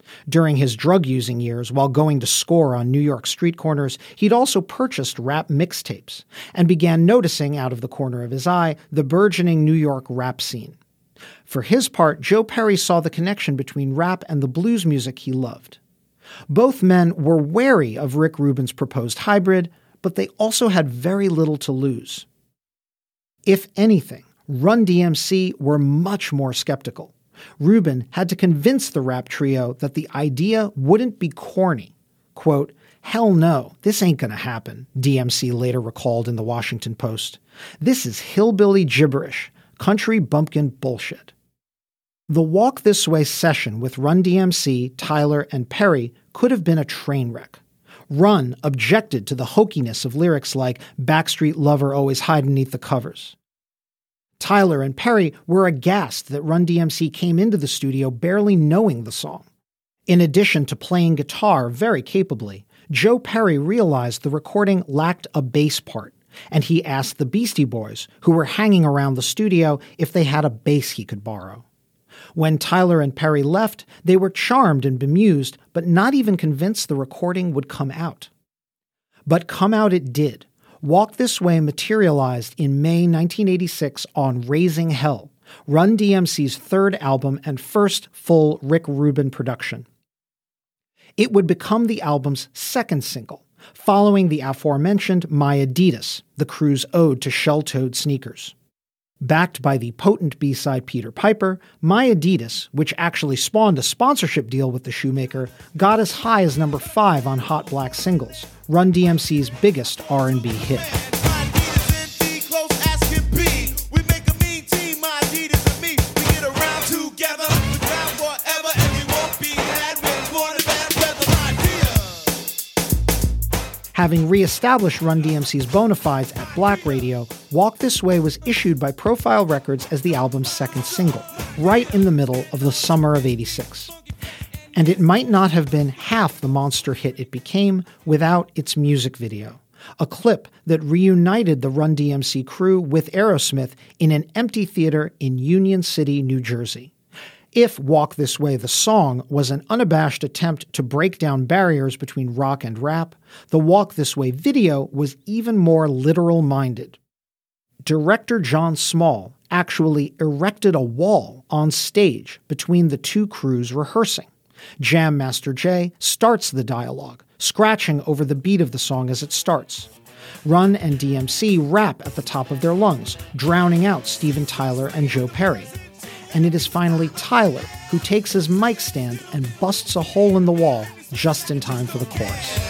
During his drug-using years, while going to score on New York street corners, he'd also purchased rap mixtapes and began noticing out of the corner of his eye the burgeoning New York rap scene. For his part, Joe Perry saw the connection between rap and the blues music he loved. Both men were wary of Rick Rubin's proposed hybrid, but they also had very little to lose. If anything, Run D M C were much more skeptical. Rubin had to convince the rap trio that the idea wouldn't be corny. Quote, "Hell no, this ain't gonna happen," D M C later recalled in the Washington Post. "This is hillbilly gibberish, country bumpkin bullshit." The Walk This Way session with Run D M C, Tyler, and Perry could have been a train wreck. Run objected to the hokiness of lyrics like "Backstreet Lover always hide beneath the covers." Tyler and Perry were aghast that Run D M C came into the studio barely knowing the song. In addition to playing guitar very capably, Joe Perry realized the recording lacked a bass part, and he asked the Beastie Boys, who were hanging around the studio, if they had a bass he could borrow. When Tyler and Perry left, they were charmed and bemused, but not even convinced the recording would come out. But come out it did. Walk This Way materialized in May nineteen eighty-six on Raising Hell, Run D M C's third album and first full Rick Rubin production. It would become the album's second single, following the aforementioned My Adidas, the crew's ode to shell-toed sneakers. Backed by the potent B-side Peter Piper, My Adidas, which actually spawned a sponsorship deal with the shoemaker, got as high as number five on Hot Black Singles, Run D M C's biggest R and B hit. Having re-established Run D M C's bona fides at Black Radio, Walk This Way was issued by Profile Records as the album's second single, right in the middle of the summer of eighty-six. And it might not have been half the monster hit it became without its music video, a clip that reunited the Run D M C crew with Aerosmith in an empty theater in Union City, New Jersey. If Walk This Way, the song, was an unabashed attempt to break down barriers between rock and rap, the Walk This Way video was even more literal-minded. Director John Small actually erected a wall on stage between the two crews rehearsing. Jam Master Jay starts the dialogue, scratching over the beat of the song as it starts. Run and D M C rap at the top of their lungs, drowning out Steven Tyler and Joe Perry. And it is finally Tyler who takes his mic stand and busts a hole in the wall just in time for the chorus.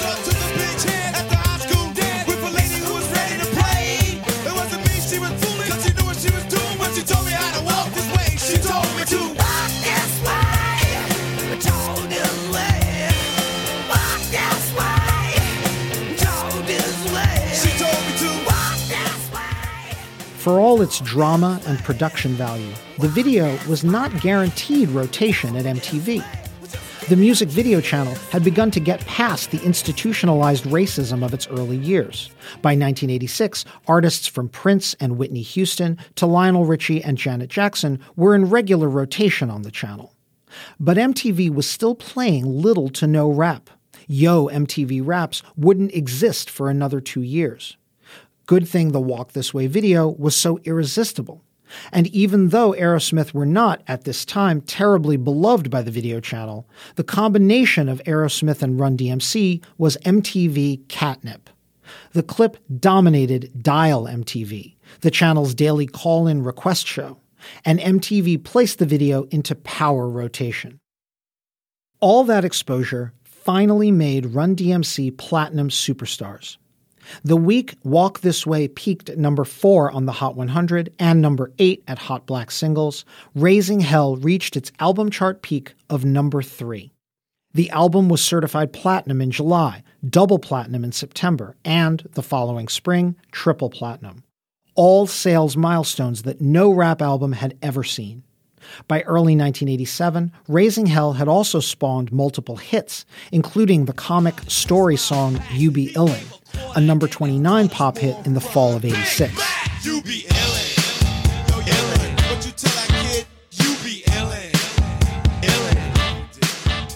For all its drama and production value, the video was not guaranteed rotation at M T V. The music video channel had begun to get past the institutionalized racism of its early years. By nineteen eighty-six, artists from Prince and Whitney Houston to Lionel Richie and Janet Jackson were in regular rotation on the channel. But M T V was still playing little to no rap. Yo M T V Raps wouldn't exist for another two years. Good thing the Walk This Way video was so irresistible. And even though Aerosmith were not, at this time, terribly beloved by the video channel, the combination of Aerosmith and Run D M C was M T V catnip. The clip dominated Dial M T V, the channel's daily call-in request show, and M T V placed the video into power rotation. All that exposure finally made Run D M C platinum superstars. The week Walk This Way peaked at number four on the Hot one hundred and number eight at Hot Black Singles, Raising Hell reached its album chart peak of number three. The album was certified platinum in July, double platinum in September, and, the following spring, triple platinum. All sales milestones that no rap album had ever seen. By early nineteen eighty-seven, Raising Hell had also spawned multiple hits, including the comic story song You Be Illin', a number twenty-nine pop hit in the fall of eighty-six. You be illin', yo illin'. What you tell that kid? You be illin', illin'.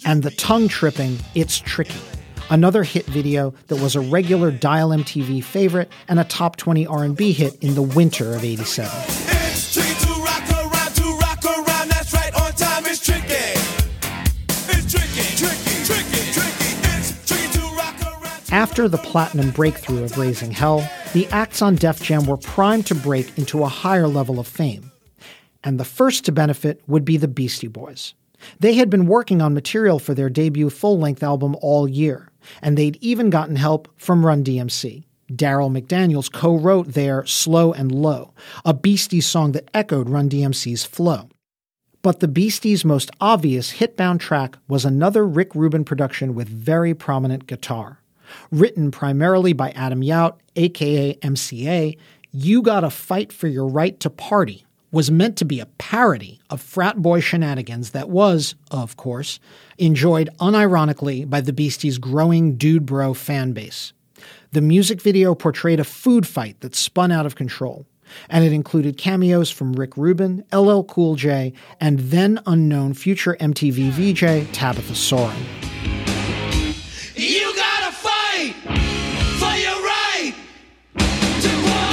and the tongue-tripping It's Tricky, another hit video that was a regular Dial M T V favorite and a top twenty R and B hit in the winter of eighty-seven. It's tricky to rock around, to rock around, that's right, on time, it's tricky. It's tricky, tricky, tricky, tricky, it's tricky to rock around. After the platinum breakthrough of Raising Hell, the acts on Def Jam were primed to break into a higher level of fame. And the first to benefit would be the Beastie Boys. They had been working on material for their debut full-length album all year, and they'd even gotten help from Run D M C. Darryl McDaniels co-wrote their Slow and Low, a Beasties song that echoed Run D M C's flow. But the Beasties' most obvious hit-bound track was another Rick Rubin production with very prominent guitar. Written primarily by Adam Yout, aka M C A, You Gotta Fight for Your Right to Party was meant to be a parody of frat boy shenanigans that was, of course, enjoyed unironically by the Beasties' growing dude bro fan base. The music video portrayed a food fight that spun out of control, and it included cameos from Rick Rubin, L L Cool J, and then unknown future M T V V J Tabitha Soren. You gotta fight for your right to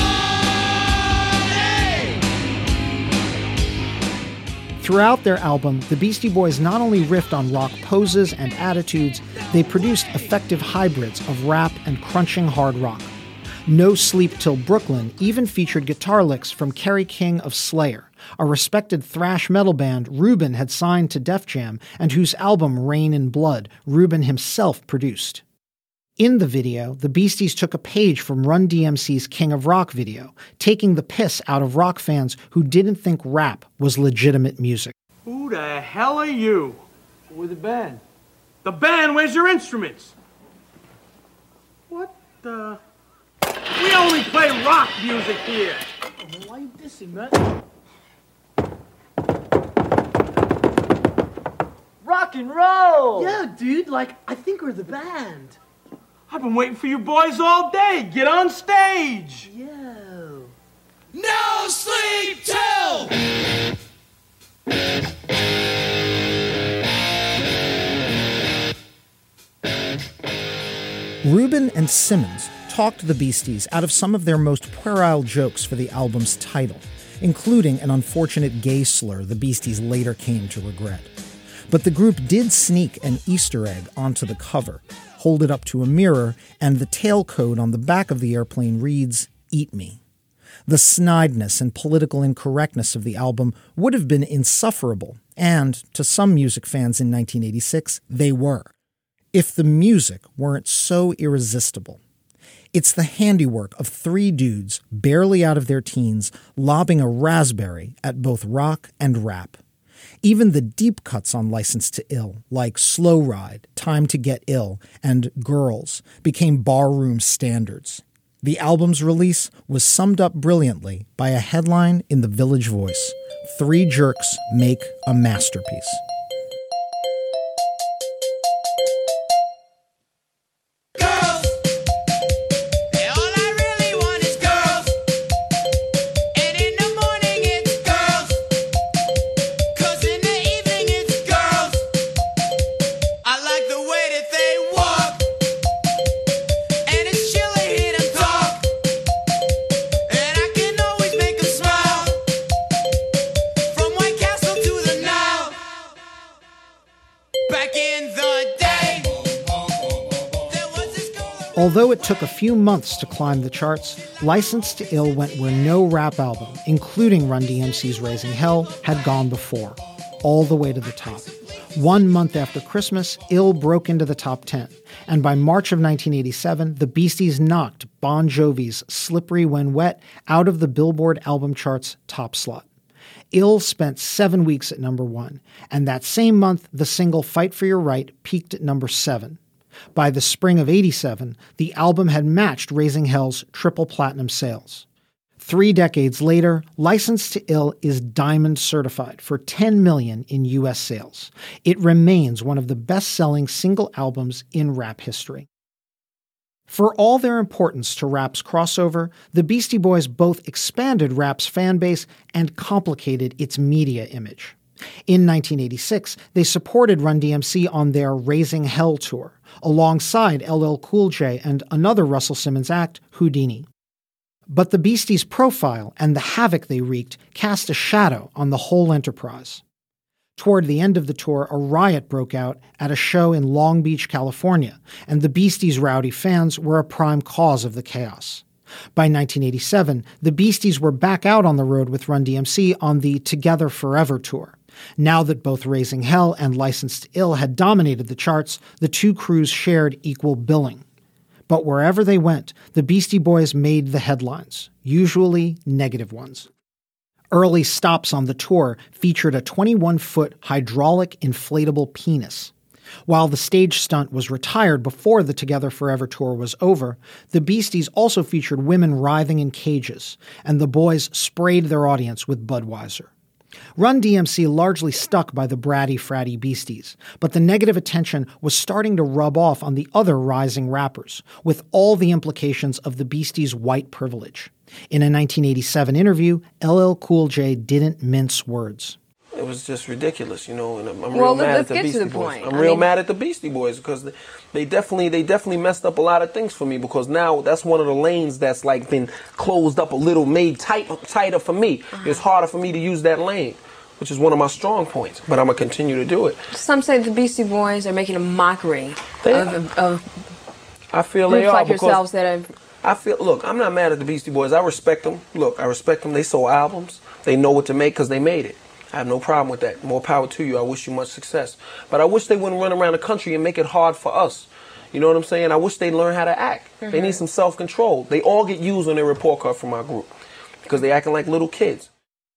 party. Throughout their album, the Beastie Boys not only riffed on rock poses and attitudes, they produced effective hybrids of rap and crunching hard rock. No Sleep Till Brooklyn even featured guitar licks from Kerry King of Slayer, a respected thrash metal band Rubin had signed to Def Jam and whose album Rain in Blood Rubin himself produced. In the video, the Beasties took a page from Run D M C's King of Rock video, taking the piss out of rock fans who didn't think rap was legitimate music. Who the hell are you? With the band. The band, where's your instruments? What the? We only play rock music here. Why you dissing, man? Rock and roll! Yeah, dude, like, I think we're the band. I've been waiting for you boys all day. Get on stage. Yo. No sleep till. Rubin and Simmons talked the Beasties out of some of their most puerile jokes for the album's title, including an unfortunate gay slur the Beasties later came to regret. But the group did sneak an Easter egg onto the cover, hold it up to a mirror, and the tail code on the back of the airplane reads, "Eat Me." The snideness and political incorrectness of the album would have been insufferable, and to some music fans in nineteen eighty-six, they were, if the music weren't so irresistible. It's the handiwork of three dudes barely out of their teens lobbing a raspberry at both rock and rap. Even the deep cuts on License to Ill, like Slow Ride, Time to Get Ill, and Girls, became barroom standards. The album's release was summed up brilliantly by a headline in the Village Voice: "Three jerks make a masterpiece." Although it took a few months to climb the charts, License to Ill went where no rap album, including Run D M C's Raising Hell, had gone before, all the way to the top. One month after Christmas, Ill broke into the top ten, and by March of nineteen eighty-seven, the Beasties knocked Bon Jovi's Slippery When Wet out of the Billboard album chart's top slot. Ill spent seven weeks at number one, and that same month, the single Fight for Your Right peaked at number seven. By the spring of eighty-seven, the album had matched Raising Hell's triple platinum sales. Three decades later, License to Ill is diamond certified for ten million dollars in U S sales. It remains one of the best-selling single albums in rap history. For all their importance to rap's crossover, the Beastie Boys both expanded rap's fan base and complicated its media image. In nineteen eighty-six, they supported Run D M C on their Raising Hell tour, alongside L L Cool J and another Russell Simmons act, Houdini. But the Beasties' profile and the havoc they wreaked cast a shadow on the whole enterprise. Toward the end of the tour, a riot broke out at a show in Long Beach, California, and the Beasties' rowdy fans were a prime cause of the chaos. By nineteen eighty-seven, the Beasties were back out on the road with Run D M C on the Together Forever tour. Now that both Raising Hell and Licensed to Ill had dominated the charts, the two crews shared equal billing. But wherever they went, the Beastie Boys made the headlines, usually negative ones. Early stops on the tour featured a twenty-one foot hydraulic inflatable penis. While the stage stunt was retired before the Together Forever tour was over, the Beasties also featured women writhing in cages, and the boys sprayed their audience with Budweiser. Run D M C largely stuck by the bratty fratty Beasties, but the negative attention was starting to rub off on the other rising rappers, with all the implications of the Beasties' white privilege. In a nineteen eighty-seven interview, L L Cool J didn't mince words. It was just ridiculous, you know, and I'm, I'm well, real mad at the get Beastie to the Boys. point. I'm I real mean, mad at the Beastie Boys because they, they definitely they definitely messed up a lot of things for me, because now that's one of the lanes that's like been closed up a little, made tight tighter for me. Uh-huh. It's harder for me to use that lane, which is one of my strong points, but I'm going to continue to do it. Some say the Beastie Boys are making a mockery of, of, of I feel they groups are like yourselves that have... I feel, look, I'm not mad at the Beastie Boys. I respect them. Look, I respect them. They sold albums. They know what to make because they made it. I have no problem with that. More power to you. I wish you much success. But I wish they wouldn't run around the country and make it hard for us. You know what I'm saying? I wish they'd learn how to act. Mm-hmm. They need some self-control. They all get used on their report card from my group because they acting like little kids.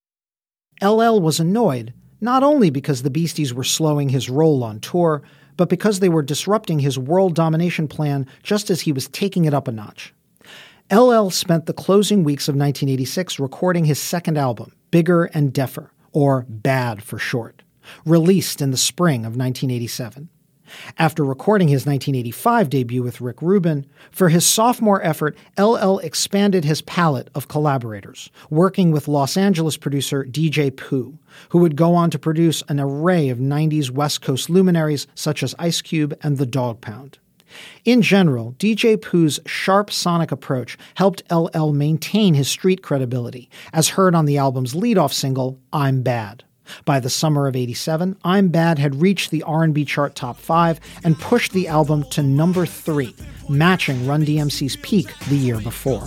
L L was annoyed, not only because the Beasties were slowing his roll on tour, but because they were disrupting his world domination plan just as he was taking it up a notch. L L spent the closing weeks of nineteen eighty-six recording his second album, Bigger and Deffer, or BAD for short, released in the spring of nineteen eighty-seven. After recording his nineteen eighty-five debut with Rick Rubin, for his sophomore effort, L L expanded his palette of collaborators, working with Los Angeles producer D J Pooh, who would go on to produce an array of nineties West Coast luminaries such as Ice Cube and The Dog Pound. In general, D J Pooh's sharp sonic approach helped L L maintain his street credibility, as heard on the album's lead-off single, I'm Bad. By the summer of eighty-seven, I'm Bad had reached the R and B chart top five and pushed the album to number three, matching Run D M C's peak the year before.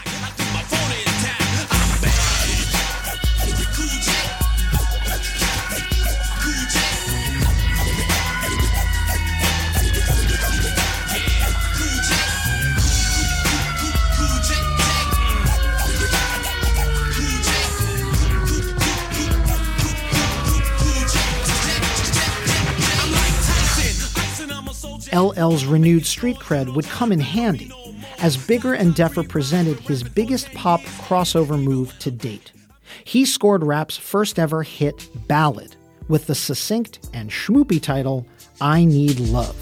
L L's renewed street cred would come in handy, as Bigger and Deffer presented his biggest pop crossover move to date. He scored rap's first ever hit ballad with the succinct and schmoopy title, I Need Love.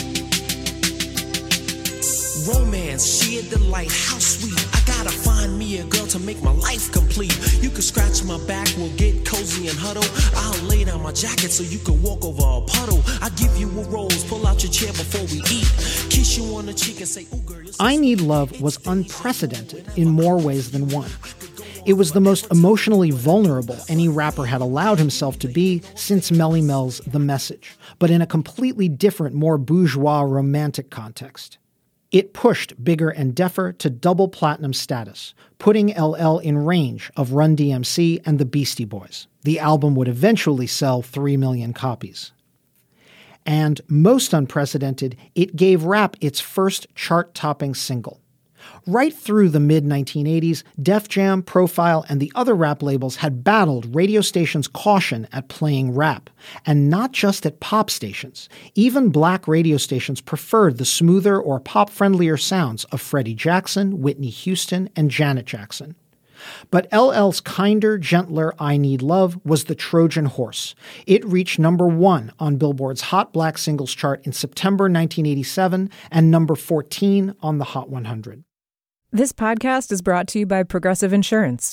Romance, she a delight, how sweet. I gotta find me a girl to make my life complete. You can scratch my back, we'll get cozy and huddle. I'll lay down my jacket so you can walk over a puddle. I give you a rose, pull out your chair before we eat. Kiss you on the cheek and say, ooh girl. I Need Love was unprecedented in more ways than one. It was the most emotionally vulnerable any rapper had allowed himself to be since Melly Mel's The Message, but in a completely different, more bourgeois romantic context. It pushed Bigger and Deffer to double platinum status, putting L L in range of Run D M C and the Beastie Boys. The album would eventually sell three million copies. And most unprecedented, it gave rap its first chart-topping single. Right through the mid nineteen eighties, Def Jam, Profile, and the other rap labels had battled radio stations' caution at playing rap, and not just at pop stations. Even black radio stations preferred the smoother or pop-friendlier sounds of Freddie Jackson, Whitney Houston, and Janet Jackson. But L L's kinder, gentler I Need Love was the Trojan horse. It reached number one on Billboard's Hot Black Singles chart in September nineteen eighty-seven and number fourteen on the Hot one hundred. This podcast is brought to you by Progressive Insurance.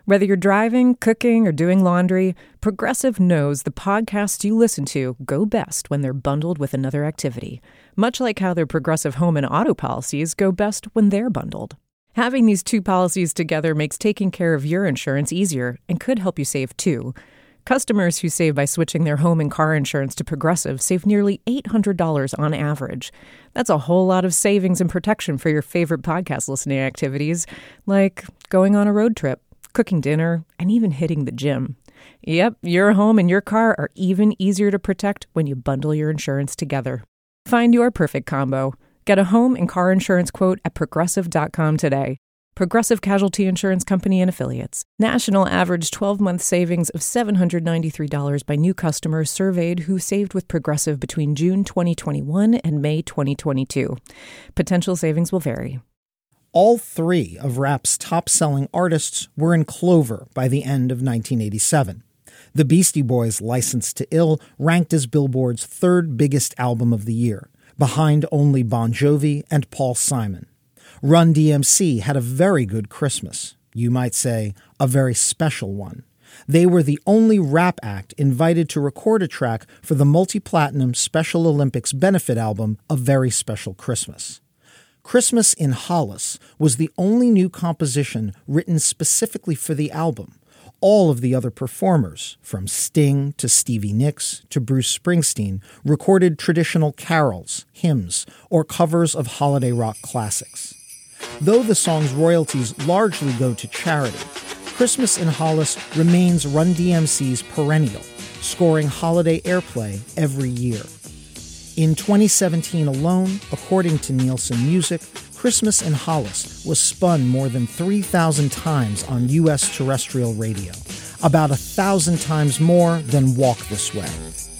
Whether you're driving, cooking, or doing laundry, Progressive knows the podcasts you listen to go best when they're bundled with another activity, much like how their Progressive home and auto policies go best when they're bundled. Having these two policies together makes taking care of your insurance easier and could help you save too. Customers who save by switching their home and car insurance to Progressive save nearly eight hundred dollars on average. That's a whole lot of savings and protection for your favorite podcast listening activities, like going on a road trip, cooking dinner, and even hitting the gym. Yep, your home and your car are even easier to protect when you bundle your insurance together. Find your perfect combo. Get a home and car insurance quote at progressive dot com today. Progressive Casualty Insurance Company and Affiliates. National average twelve-month savings of seven hundred ninety-three dollars by new customers surveyed who saved with Progressive between June twenty twenty-one and May twenty twenty-two. Potential savings will vary. All three of rap's top-selling artists were in clover by the end of nineteen eighty-seven. The Beastie Boys' Licensed to Ill ranked as Billboard's third biggest album of the year, behind only Bon Jovi and Paul Simon. Run D M C had a very good Christmas. You might say, a very special one. They were the only rap act invited to record a track for the multi-platinum Special Olympics benefit album, A Very Special Christmas. Christmas in Hollis was the only new composition written specifically for the album. All of the other performers, from Sting to Stevie Nicks to Bruce Springsteen, recorded traditional carols, hymns, or covers of holiday rock classics. Though the song's royalties largely go to charity, Christmas in Hollis remains Run D M C's perennial, scoring holiday airplay every year. In twenty seventeen alone, according to Nielsen Music, Christmas in Hollis was spun more than three thousand times on U S terrestrial radio, about a thousand times more than Walk This Way.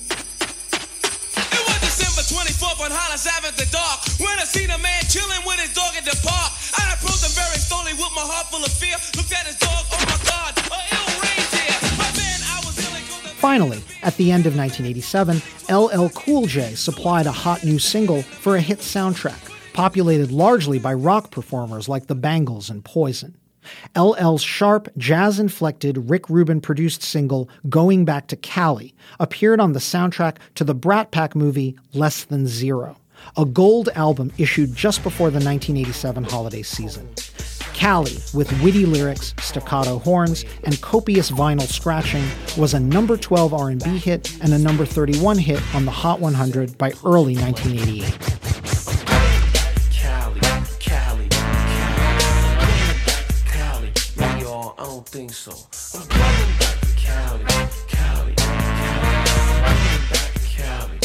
It was December twenty-fourth on Hollis Avenue at the dark, when I seen a man chilling with his dog at the park. I approached him very slowly with my heart full of fear, looked at his dog, oh my God, a ill reindeer. My man, I was ill and good. Finally, at the end of nineteen eighty-seven, L L Cool J supplied a hot new single for a hit soundtrack, populated largely by rock performers like the Bangles and Poison. L L's sharp, jazz-inflected, Rick Rubin-produced single Going Back to Cali appeared on the soundtrack to the Brat Pack movie Less Than Zero, a gold album issued just before the nineteen eighty-seven holiday season. Cali, with witty lyrics, staccato horns, and copious vinyl scratching, was a number twelve R and B hit and a number thirty-one hit on the Hot one hundred by early nineteen eighty-eight. Cali, Cali, Cali, Cali, Cali, y'all, I don't think so. I'm coming back to Cali, Cali, Cali,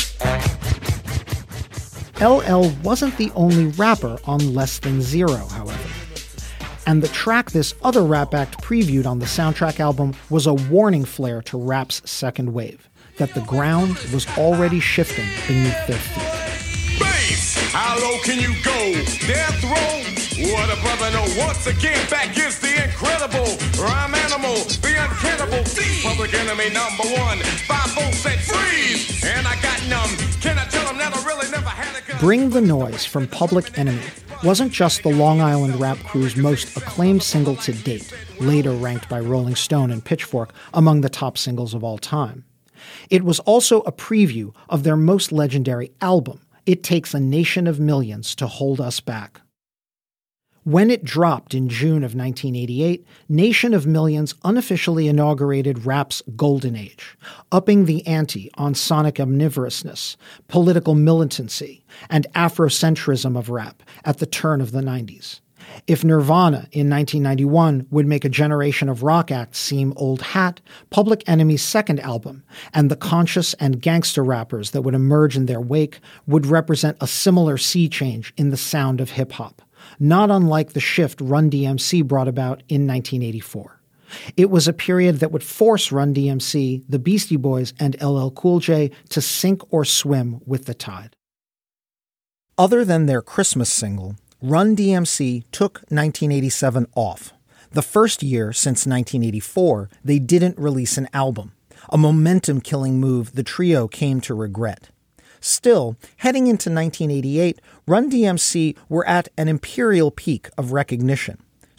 Cali. L L wasn't the only rapper on Less Than Zero, however. And the track this other rap act previewed on the soundtrack album was a warning flare to rap's second wave, that the ground was already shifting beneath their feet. Bass, how low can you go? Death row? What a brother know. Once again, back is the incredible rhyme animal, the uncannibal Public Enemy number one. Five volts said freeze, and I got numb. Can I tell them that I really never had a gun? Bring the Noise from Public Enemy wasn't just the Long Island rap crew's most acclaimed single to date, later ranked by Rolling Stone and Pitchfork among the top singles of all time. It was also a preview of their most legendary album, It Takes a Nation of Millions to Hold Us Back. When it dropped in June of nineteen eighty-eight, Nation of Millions unofficially inaugurated rap's golden age, upping the ante on sonic omnivorousness, political militancy, and Afrocentrism of rap at the turn of the nineties. If Nirvana in nineteen ninety-one would make a generation of rock acts seem old hat, Public Enemy's second album, and the conscious and gangster rappers that would emerge in their wake, would represent a similar sea change in the sound of hip-hop, not unlike the shift Run D M C brought about in nineteen eighty-four. It was a period that would force Run D M C, the Beastie Boys, and L L Cool J to sink or swim with the tide. Other than their Christmas single, Run D M C took nineteen eighty-seven off. The first year since nineteen eighty-four, they didn't release an album, a momentum-killing move the trio came to regret. Still, heading into nineteen eighty-eight, Run D M C were at an imperial peak of recognition.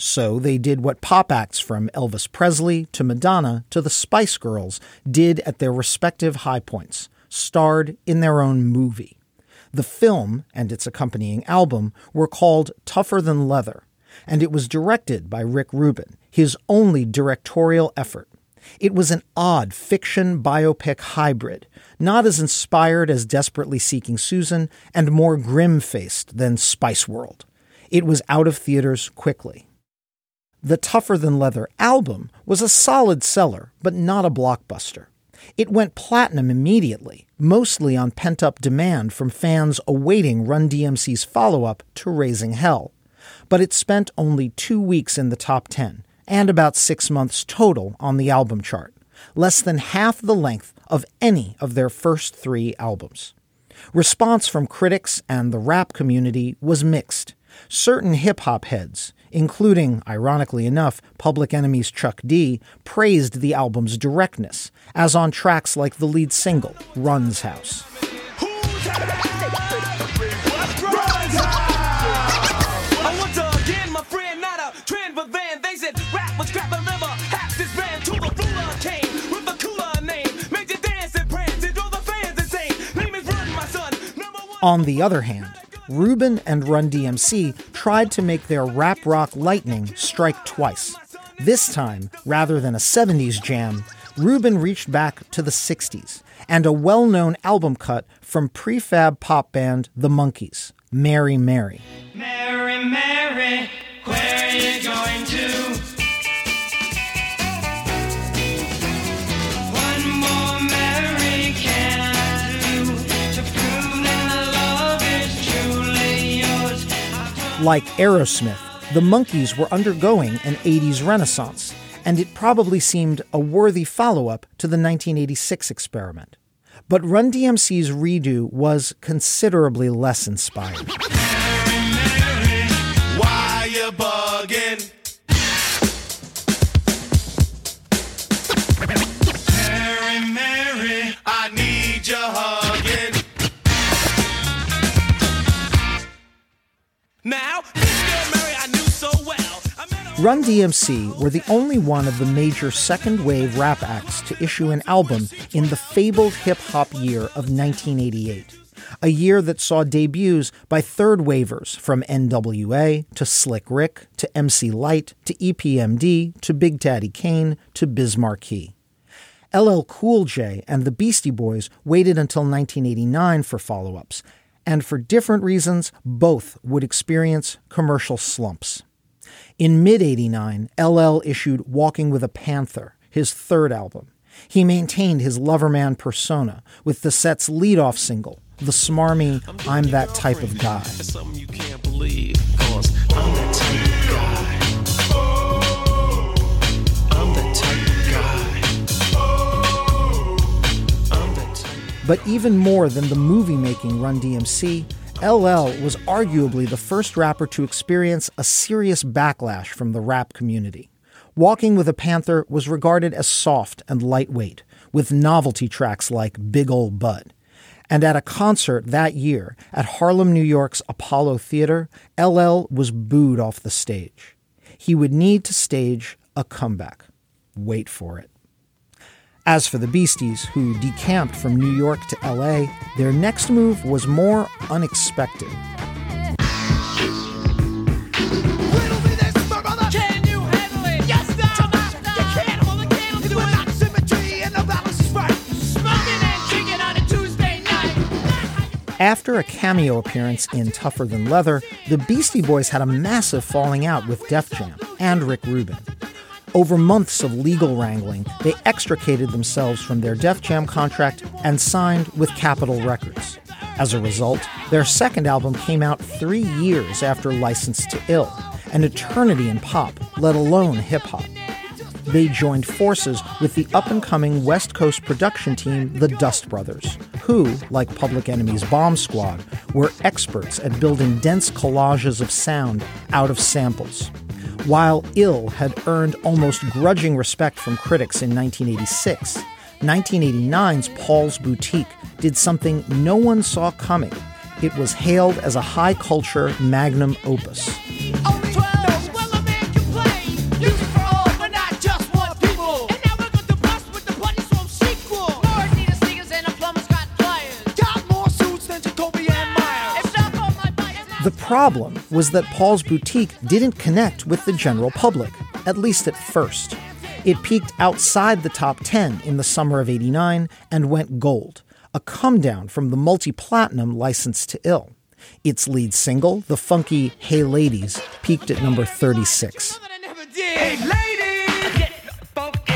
So they did what pop acts from Elvis Presley to Madonna to the Spice Girls did at their respective high points, starred in their own movie. The film and its accompanying album were called Tougher Than Leather, and it was directed by Rick Rubin, his only directorial effort. It was an odd fiction biopic hybrid, not as inspired as Desperately Seeking Susan and more grim-faced than Spice World. It was out of theaters quickly. The Tougher Than Leather album was a solid seller, but not a blockbuster. It went platinum immediately, mostly on pent-up demand from fans awaiting Run D M C's follow-up to Raising Hell. But it spent only two weeks in the top ten, and about six months total on the album chart, less than half the length of any of their first three albums. Response from critics and the rap community was mixed. Certain hip-hop heads, including, ironically enough, Public Enemy's Chuck D, praised the album's directness, as on tracks like the lead single, Run's House. I want to again, my friend, not a trend, but then they said rap was crap, remember, half this band to the ruler came with a cooler name, made you dance and prance and drove the fans insane. Name is Run, my son. On the other hand, Rubin and Run D M C tried to make their rap rock lightning strike twice. This time, rather than a seventies jam, Rubin reached back to the sixties and a well-known album cut from prefab pop band The Monkees, Mary Mary. Mary, Mary, where are you going to? One more Mary can I do to prove that the love is truly yours? Like Aerosmith, the Monkees were undergoing an eighties renaissance, and it probably seemed a worthy follow-up to the nineteen eighty-six experiment. But Run D M C's redo was considerably less inspired. Why you bugging? Mary, Mary, I need your hugging. Now, this girl Mary I knew so well. Run D M C were the only one of the major second-wave rap acts to issue an album in the fabled hip-hop year of nineteen eighty-eight, a year that saw debuts by third-wavers from N W A to Slick Rick to M C Lyte to E P M D to Big Daddy Kane to Biz Markie. L L Cool J and the Beastie Boys waited until nineteen eighty-nine for follow-ups, and for different reasons, both would experience commercial slumps. In mid eighty-nine, L L issued Walking with a Panther, his third album. He maintained his Loverman persona with the set's lead-off single, the smarmy I'm That Type of Guy. Something you can't believe, 'cause I'm that type of guy. I'm that type of guy. I'm that type. But even more than the movie-making Run D M C, L L was arguably the first rapper to experience a serious backlash from the rap community. Walking with a Panther was regarded as soft and lightweight, with novelty tracks like Big Ol' Butt. And at a concert that year at Harlem, New York's Apollo Theater, L L was booed off the stage. He would need to stage a comeback. Wait for it. As for the Beasties, who decamped from New York to L A, their next move was more unexpected. After a cameo appearance in Tougher Than Leather, the Beastie Boys had a massive falling out with Def Jam and Rick Rubin. Over months of legal wrangling, they extricated themselves from their Def Jam contract and signed with Capitol Records. As a result, their second album came out three years after License to Ill, an eternity in pop, let alone hip-hop. They joined forces with the up-and-coming West Coast production team, the Dust Brothers, who, like Public Enemy's Bomb Squad, were experts at building dense collages of sound out of samples. While Ill had earned almost grudging respect from critics in nineteen eighty-six, nineteen eighty-nine's Paul's Boutique did something no one saw coming. It was hailed as a high-culture magnum opus. Only twelve, well, a man can play. problem was that Paul's Boutique didn't connect with the general public, at least at first. It peaked outside the top ten in the summer of eighty-nine and went gold, a come down from the multi-platinum License to Ill. Its lead single, the funky Hey Ladies, peaked at number thirty-six. Hey, ladies, get funky.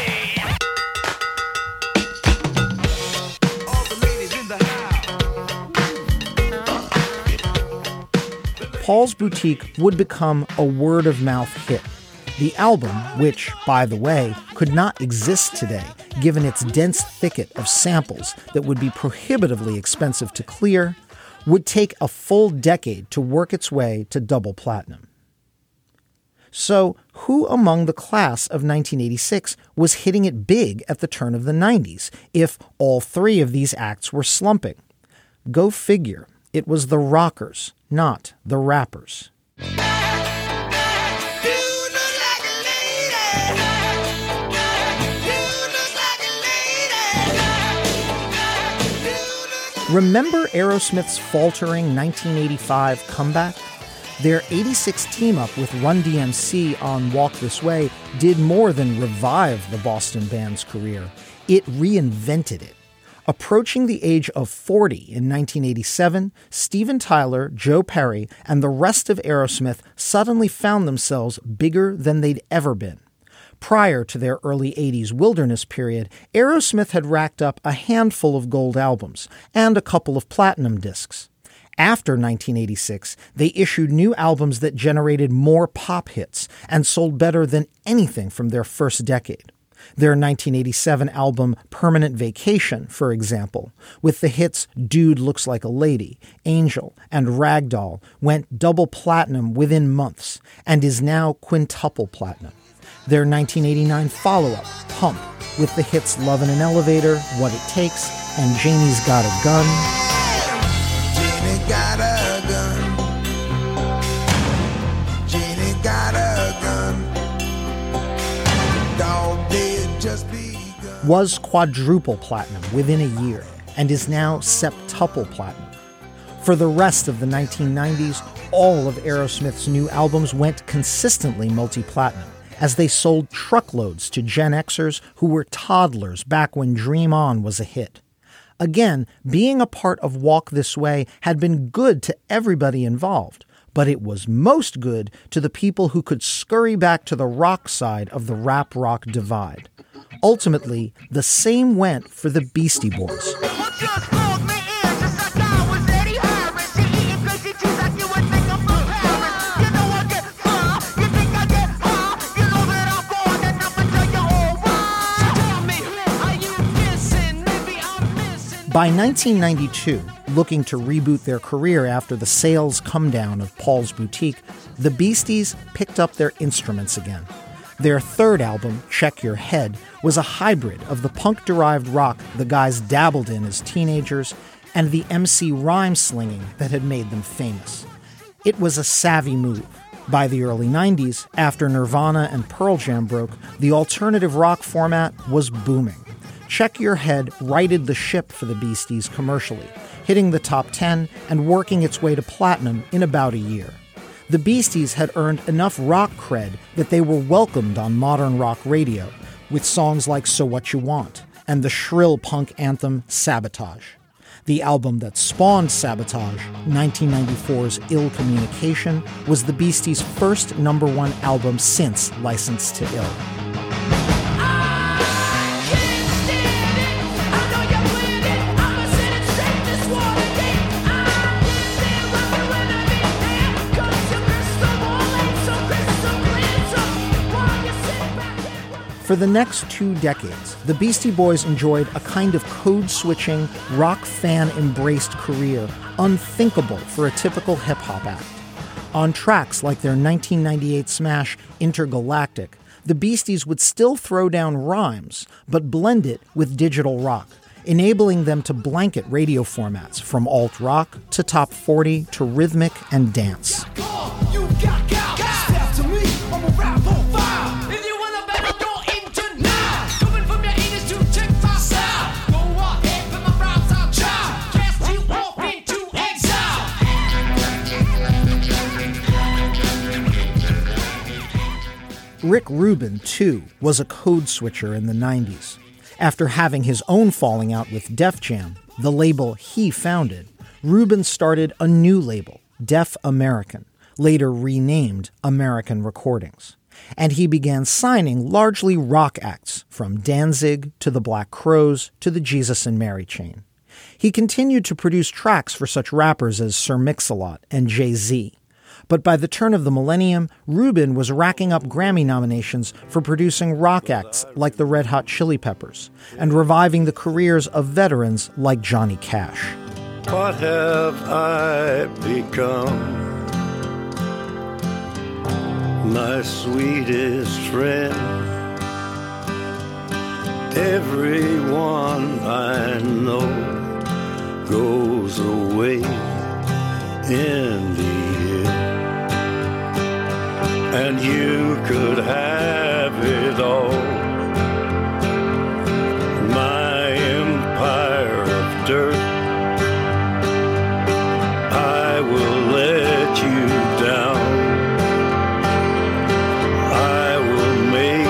All the ladies in the house. Paul's Boutique would become a word-of-mouth hit. The album, which, by the way, could not exist today, given its dense thicket of samples that would be prohibitively expensive to clear, would take a full decade to work its way to double platinum. So, who among the class of nineteen eighty-six was hitting it big at the turn of the nineties, if all three of these acts were slumping? Go figure, it was the rockers, not the rappers. Remember Aerosmith's faltering nineteen eighty-five comeback? Their eighty-six team-up with Run D M C on Walk This Way did more than revive the Boston band's career. It reinvented it. Approaching the age of forty in nineteen eighty-seven, Steven Tyler, Joe Perry, and the rest of Aerosmith suddenly found themselves bigger than they'd ever been. Prior to their early eighties wilderness period, Aerosmith had racked up a handful of gold albums and a couple of platinum discs. After nineteen eighty-six, they issued new albums that generated more pop hits and sold better than anything from their first decade. Their nineteen eighty-seven album Permanent Vacation, for example, with the hits Dude Looks Like a Lady, Angel, and Ragdoll, went double platinum within months and is now quintuple platinum. Their nineteen eighty-nine follow-up, Pump, with the hits Love in an Elevator, What It Takes, and Janie's Got a Gun. Janie got a gun. Janie got a gun. Dog did just begun. Was quadruple platinum within a year and is now septuple platinum. For the rest of the nineteen nineties, all of Aerosmith's new albums went consistently multi-platinum, as they sold truckloads to Gen Xers who were toddlers back when Dream On was a hit. Again, being a part of Walk This Way had been good to everybody involved, but it was most good to the people who could scurry back to the rock side of the rap-rock divide. Ultimately, the same went for the Beastie Boys. By nineteen ninety-two, looking to reboot their career after the sales come down of Paul's Boutique, the Beasties picked up their instruments again. Their third album, Check Your Head, was a hybrid of the punk-derived rock the guys dabbled in as teenagers and the M C rhyme slinging that had made them famous. It was a savvy move. By the early nineties, after Nirvana and Pearl Jam broke, the alternative rock format was booming. Check Your Head righted the ship for the Beasties commercially, hitting the top ten and working its way to platinum in about a year. The Beasties had earned enough rock cred that they were welcomed on modern rock radio, with songs like So What You Want and the shrill punk anthem Sabotage. The album that spawned Sabotage, nineteen ninety-four's Ill Communication, was the Beasties' first number one album since License to Ill. For the next two decades, the Beastie Boys enjoyed a kind of code-switching, rock fan-embraced career unthinkable for a typical hip-hop act. On tracks like their nineteen ninety-eight smash Intergalactic, the Beasties would still throw down rhymes, but blend it with digital rock, enabling them to blanket radio formats from alt-rock to top forty to rhythmic and dance. Rick Rubin, too, was a code switcher in the nineties. After having his own falling out with Def Jam, the label he founded, Rubin started a new label, Def American, later renamed American Recordings. And he began signing largely rock acts, from Danzig to the Black Crowes to the Jesus and Mary Chain. He continued to produce tracks for such rappers as Sir Mix-a-Lot and Jay-Z. But by the turn of the millennium, Rubin was racking up Grammy nominations for producing rock acts like the Red Hot Chili Peppers and reviving the careers of veterans like Johnny Cash. What have I become? My sweetest friend. Everyone I know goes away in the and you could have it all. My empire of dirt, I will let you down. I will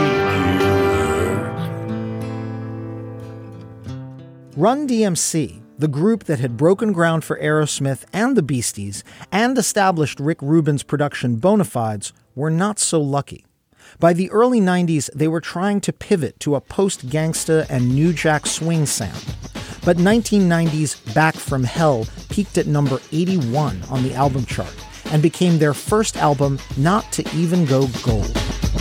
make you hurt. Run D M C, the group that had broken ground for Aerosmith and the Beasties and established Rick Rubin's production bona fides, were not so lucky. By the early nineties, they were trying to pivot to a post-gangsta and New Jack Swing sound. But nineteen ninety's Back from Hell peaked at number eighty-one on the album chart and became their first album not to even go gold.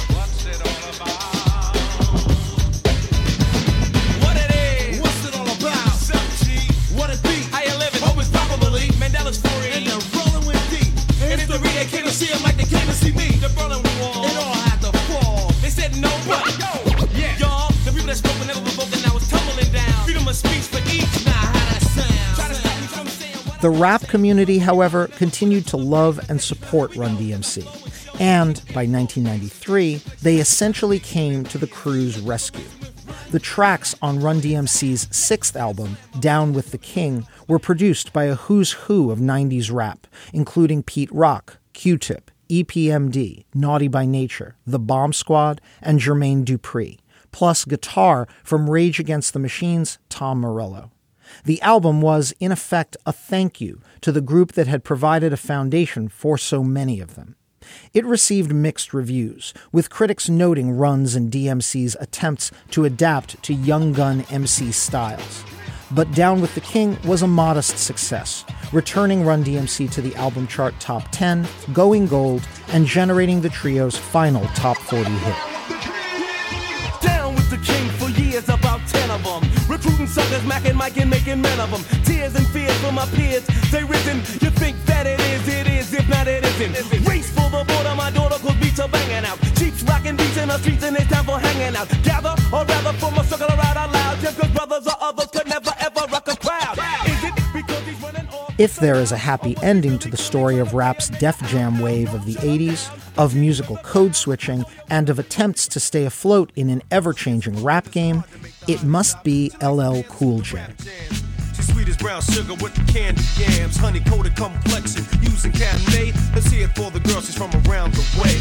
The rap community, however, continued to love and support Run D M C. And by nineteen ninety-three, they essentially came to the crew's rescue. The tracks on Run D M C's sixth album, Down with the King, were produced by a who's who of nineties rap, including Pete Rock, Q-Tip, E P M D, Naughty by Nature, The Bomb Squad, and Jermaine Dupri, plus guitar from Rage Against the Machine's Tom Morello. The album was, in effect, a thank you to the group that had provided a foundation for so many of them. It received mixed reviews, with critics noting Run's and D M C's attempts to adapt to Young Gun M C styles. But Down with the King was a modest success, returning Run D M C to the album chart top ten, going gold, and generating the trio's final top forty hit. Down with the King for years, about ten of them. Recruiting suckers, macking, Mike, and making men of them. Tears and fears for my peers, they risen. You think that it is, it is, if not it isn't. Race for the border, my daughter, cause beats are banging out. Cheeks rocking beats in the streets, and it's time for hanging out. Gather, or rather, form a circle around out loud. Just cause brothers or others could never ever rock a crowd. Is it because he's running off? If there is a happy ending to the story of rap's Def Jam wave of the eighties, of musical code switching, and of attempts to stay afloat in an ever-changing rap game, it must be L L Cool J. She's sweet as brown sugar with the candy yams, honey-coated complexion, using Cabernet. Let's hear it for the girl, she's from around the way.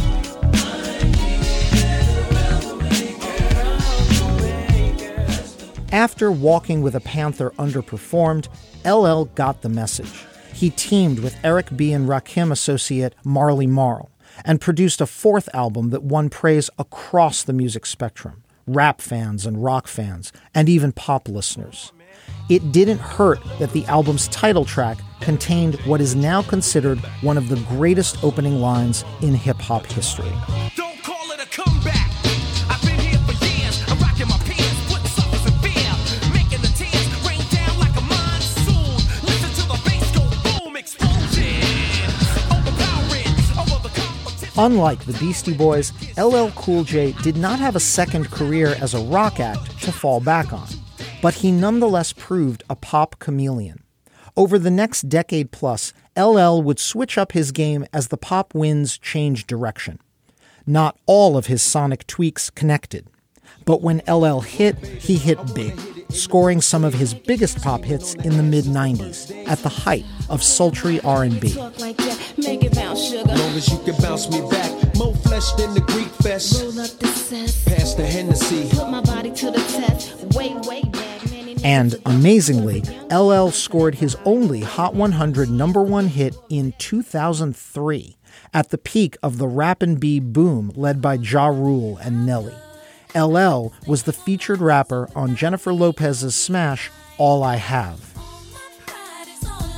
After Walking with a Panther underperformed, L L got the message. He teamed with Eric B. and Rakim associate Marley Marl and produced a fourth album that won praise across the music spectrum, rap fans and rock fans, and even pop listeners. It didn't hurt that the album's title track contained what is now considered one of the greatest opening lines in hip-hop history. Don't call it a comeback. I've been here for years. I'm rocking my pants, putting suckers in fear, making the tears rain down like a monsoon. Listen to the bass go boom, explosion. Overpowering over the competition. Unlike the Beastie Boys, L L Cool J did not have a second career as a rock act to fall back on, but he nonetheless proved a pop chameleon. Over the next decade plus, L L would switch up his game as the pop winds changed direction. Not all of his sonic tweaks connected, but when L L hit, he hit big, scoring some of his biggest pop hits in the mid nineties, at the height of sultry R and B. Long as you can bounce me back, More flesh than the Greek fest. Roll up the cess. Pass the Hennessy. Put my body to the test. Way, way back. And amazingly, L L scored his only Hot one hundred number one hit in two thousand three, at the peak of the rap and B boom led by Ja Rule and Nelly. L L was the featured rapper on Jennifer Lopez's smash, All I Have. Pride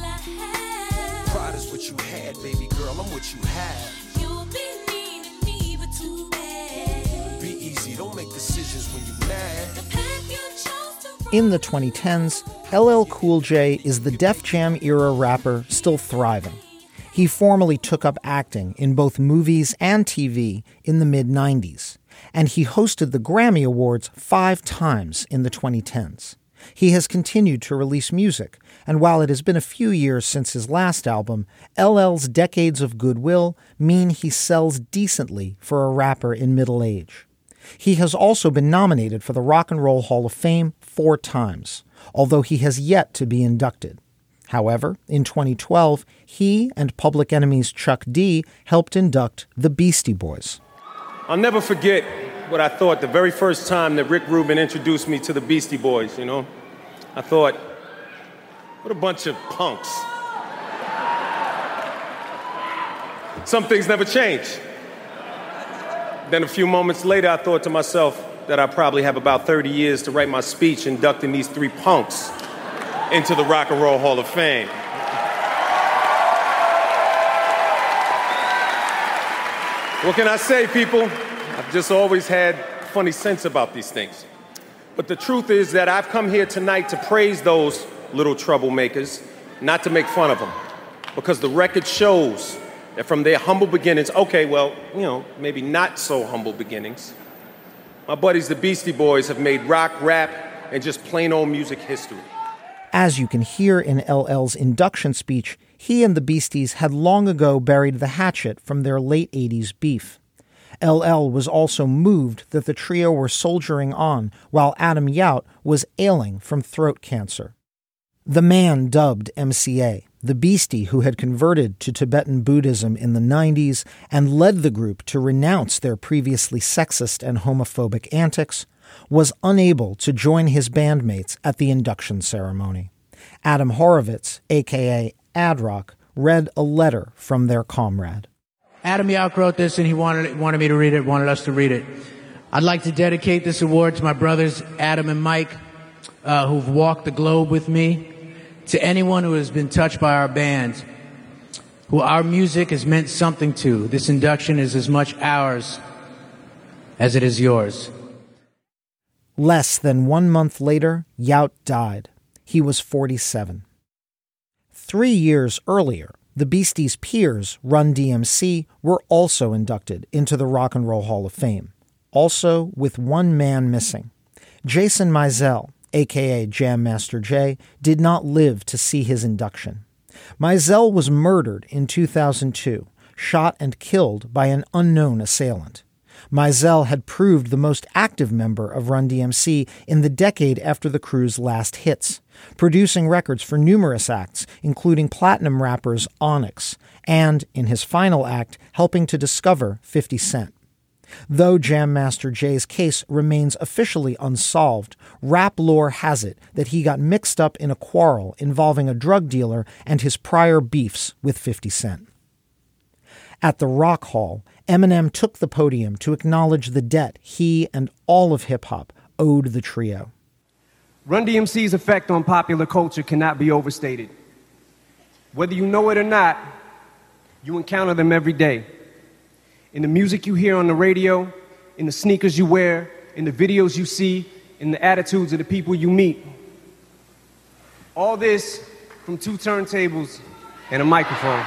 is what you had, baby girl, I'm what you have. You've been needing me, but too bad. Be easy, don't make decisions when you're mad. The path you chose to run. In the twenty tens, L L Cool J is the Def Jam era rapper still thriving. He formally took up acting in both movies and T V in the mid nineties, and he hosted the Grammy Awards five times in the twenty tens. He has continued to release music, and while it has been a few years since his last album, L L's decades of goodwill mean he sells decently for a rapper in middle age. He has also been nominated for the Rock and Roll Hall of Fame four times, although he has yet to be inducted. However, in twenty twelve, he and Public Enemy's Chuck D helped induct the Beastie Boys. I'll never forget what I thought the very first time that Rick Rubin introduced me to the Beastie Boys, you know? I thought, what a bunch of punks. Some things never change. Then a few moments later, I thought to myself that I probably have about thirty years to write my speech inducting these three punks into the Rock and Roll Hall of Fame. What can I say, people? I've just always had a funny sense about these things. But the truth is that I've come here tonight to praise those little troublemakers, not to make fun of them. Because the record shows that from their humble beginnings, okay, well, you know, maybe not so humble beginnings, my buddies, the Beastie Boys, have made rock, rap, and just plain old music history. As you can hear in L L's induction speech, he and the Beasties had long ago buried the hatchet from their late eighties beef. L L was also moved that the trio were soldiering on while Adam Yauch was ailing from throat cancer. The man dubbed M C A, the Beastie who had converted to Tibetan Buddhism in the nineties and led the group to renounce their previously sexist and homophobic antics, was unable to join his bandmates at the induction ceremony. Adam Horovitz, a k a. Ad-Rock, read a letter from their comrade. Adam Yauch wrote this, and he wanted wanted me to read it, wanted us to read it. I'd like to dedicate this award to my brothers, Adam and Mike, uh, who've walked the globe with me, to anyone who has been touched by our band, who our music has meant something to. This induction is as much ours as it is yours. Less than one month later, Yauch died. He was forty-seven. Three years earlier, the Beasties' peers, Run D M C, were also inducted into the Rock and Roll Hall of Fame, also with one man missing. Jason Mizell, a k a. Jam Master Jay, did not live to see his induction. Mizell was murdered in two thousand two, shot and killed by an unknown assailant. Mizell had proved the most active member of Run D M C in the decade after the crew's last hits, producing records for numerous acts, including platinum rappers Onyx, and, in his final act, helping to discover fifty cent. Though Jam Master Jay's case remains officially unsolved, rap lore has it that he got mixed up in a quarrel involving a drug dealer and his prior beefs with fifty cent. At the Rock Hall, Eminem took the podium to acknowledge the debt he and all of hip-hop owed the trio. Run D M C's effect on popular culture cannot be overstated. Whether you know it or not, you encounter them every day. In the music you hear on the radio, in the sneakers you wear, in the videos you see, in the attitudes of the people you meet. All this from two turntables and a microphone.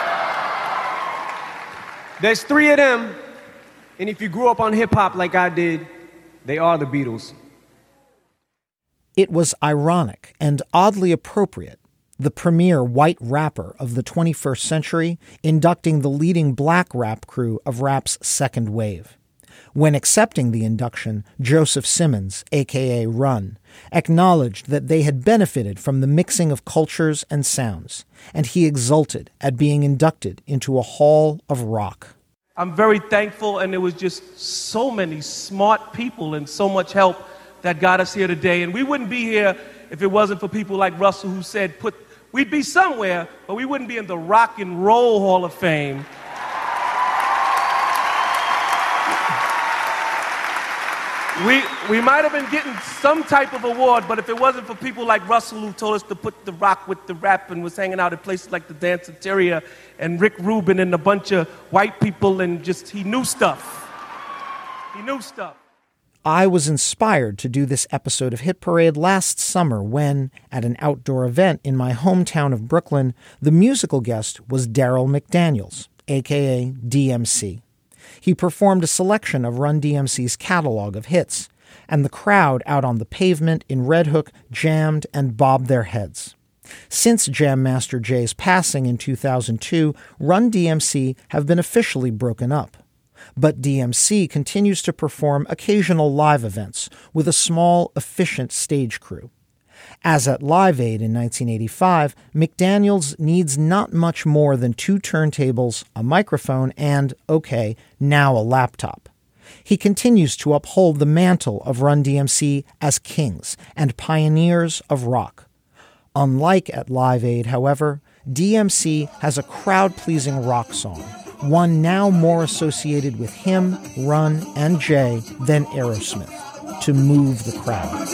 There's three of them, and if you grew up on hip-hop like I did, they are the Beatles. It was ironic and oddly appropriate, the premier white rapper of the twenty-first century inducting the leading black rap crew of rap's second wave. When accepting the induction, Joseph Simmons, a k a. Run, acknowledged that they had benefited from the mixing of cultures and sounds, and he exulted at being inducted into a hall of rock. I'm very thankful, and there was just so many smart people and so much help that got us here today. And we wouldn't be here if it wasn't for people like Russell who said, "Put." We'd be somewhere, but we wouldn't be in the Rock and Roll Hall of Fame. We, we might have been getting some type of award, but if it wasn't for people like Russell who told us to put the rock with the rap and was hanging out at places like the Danceteria and Rick Rubin and a bunch of white people, and just, he knew stuff. He knew stuff. I was inspired to do this episode of Hit Parade last summer when, at an outdoor event in my hometown of Brooklyn, the musical guest was Darryl McDaniels, a k a. D M C. He performed a selection of Run D M C's catalog of hits, and the crowd out on the pavement in Red Hook jammed and bobbed their heads. Since Jam Master Jay's passing in two thousand two, Run D M C have been officially broken up. But D M C continues to perform occasional live events with a small, efficient stage crew. As at Live Aid in nineteen eighty-five, McDaniels needs not much more than two turntables, a microphone, and, okay, now a laptop. He continues to uphold the mantle of Run D M C as kings and pioneers of rock. Unlike at Live Aid, however, D M C has a crowd-pleasing rock song, one now more associated with him, Run, and Jay than Aerosmith, to move the crowd.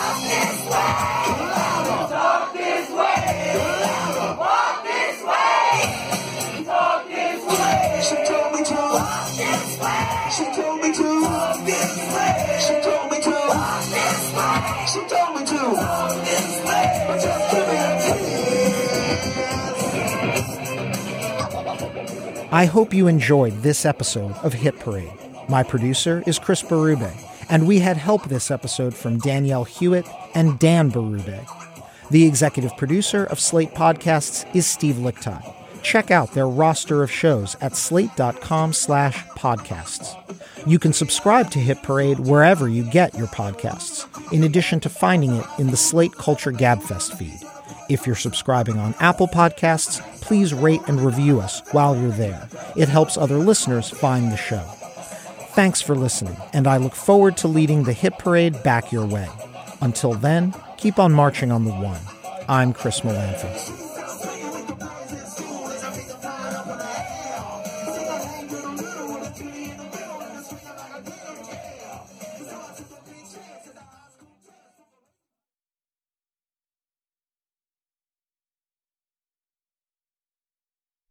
I hope you enjoyed this episode of Hit Parade. My producer is Chris Berube, and we had help this episode from Danielle Hewitt and Dan Berube. The executive producer of Slate Podcasts is Steve Lickteig. Check out their roster of shows at slate.com slash podcasts. You can subscribe to Hit Parade wherever you get your podcasts, in addition to finding it in the Slate Culture Gabfest feed. If you're subscribing on Apple Podcasts, please rate and review us while you're there. It helps other listeners find the show. Thanks for listening, and I look forward to leading the Hit Parade back your way. Until then, keep on marching on the one. I'm Chris Molanphy.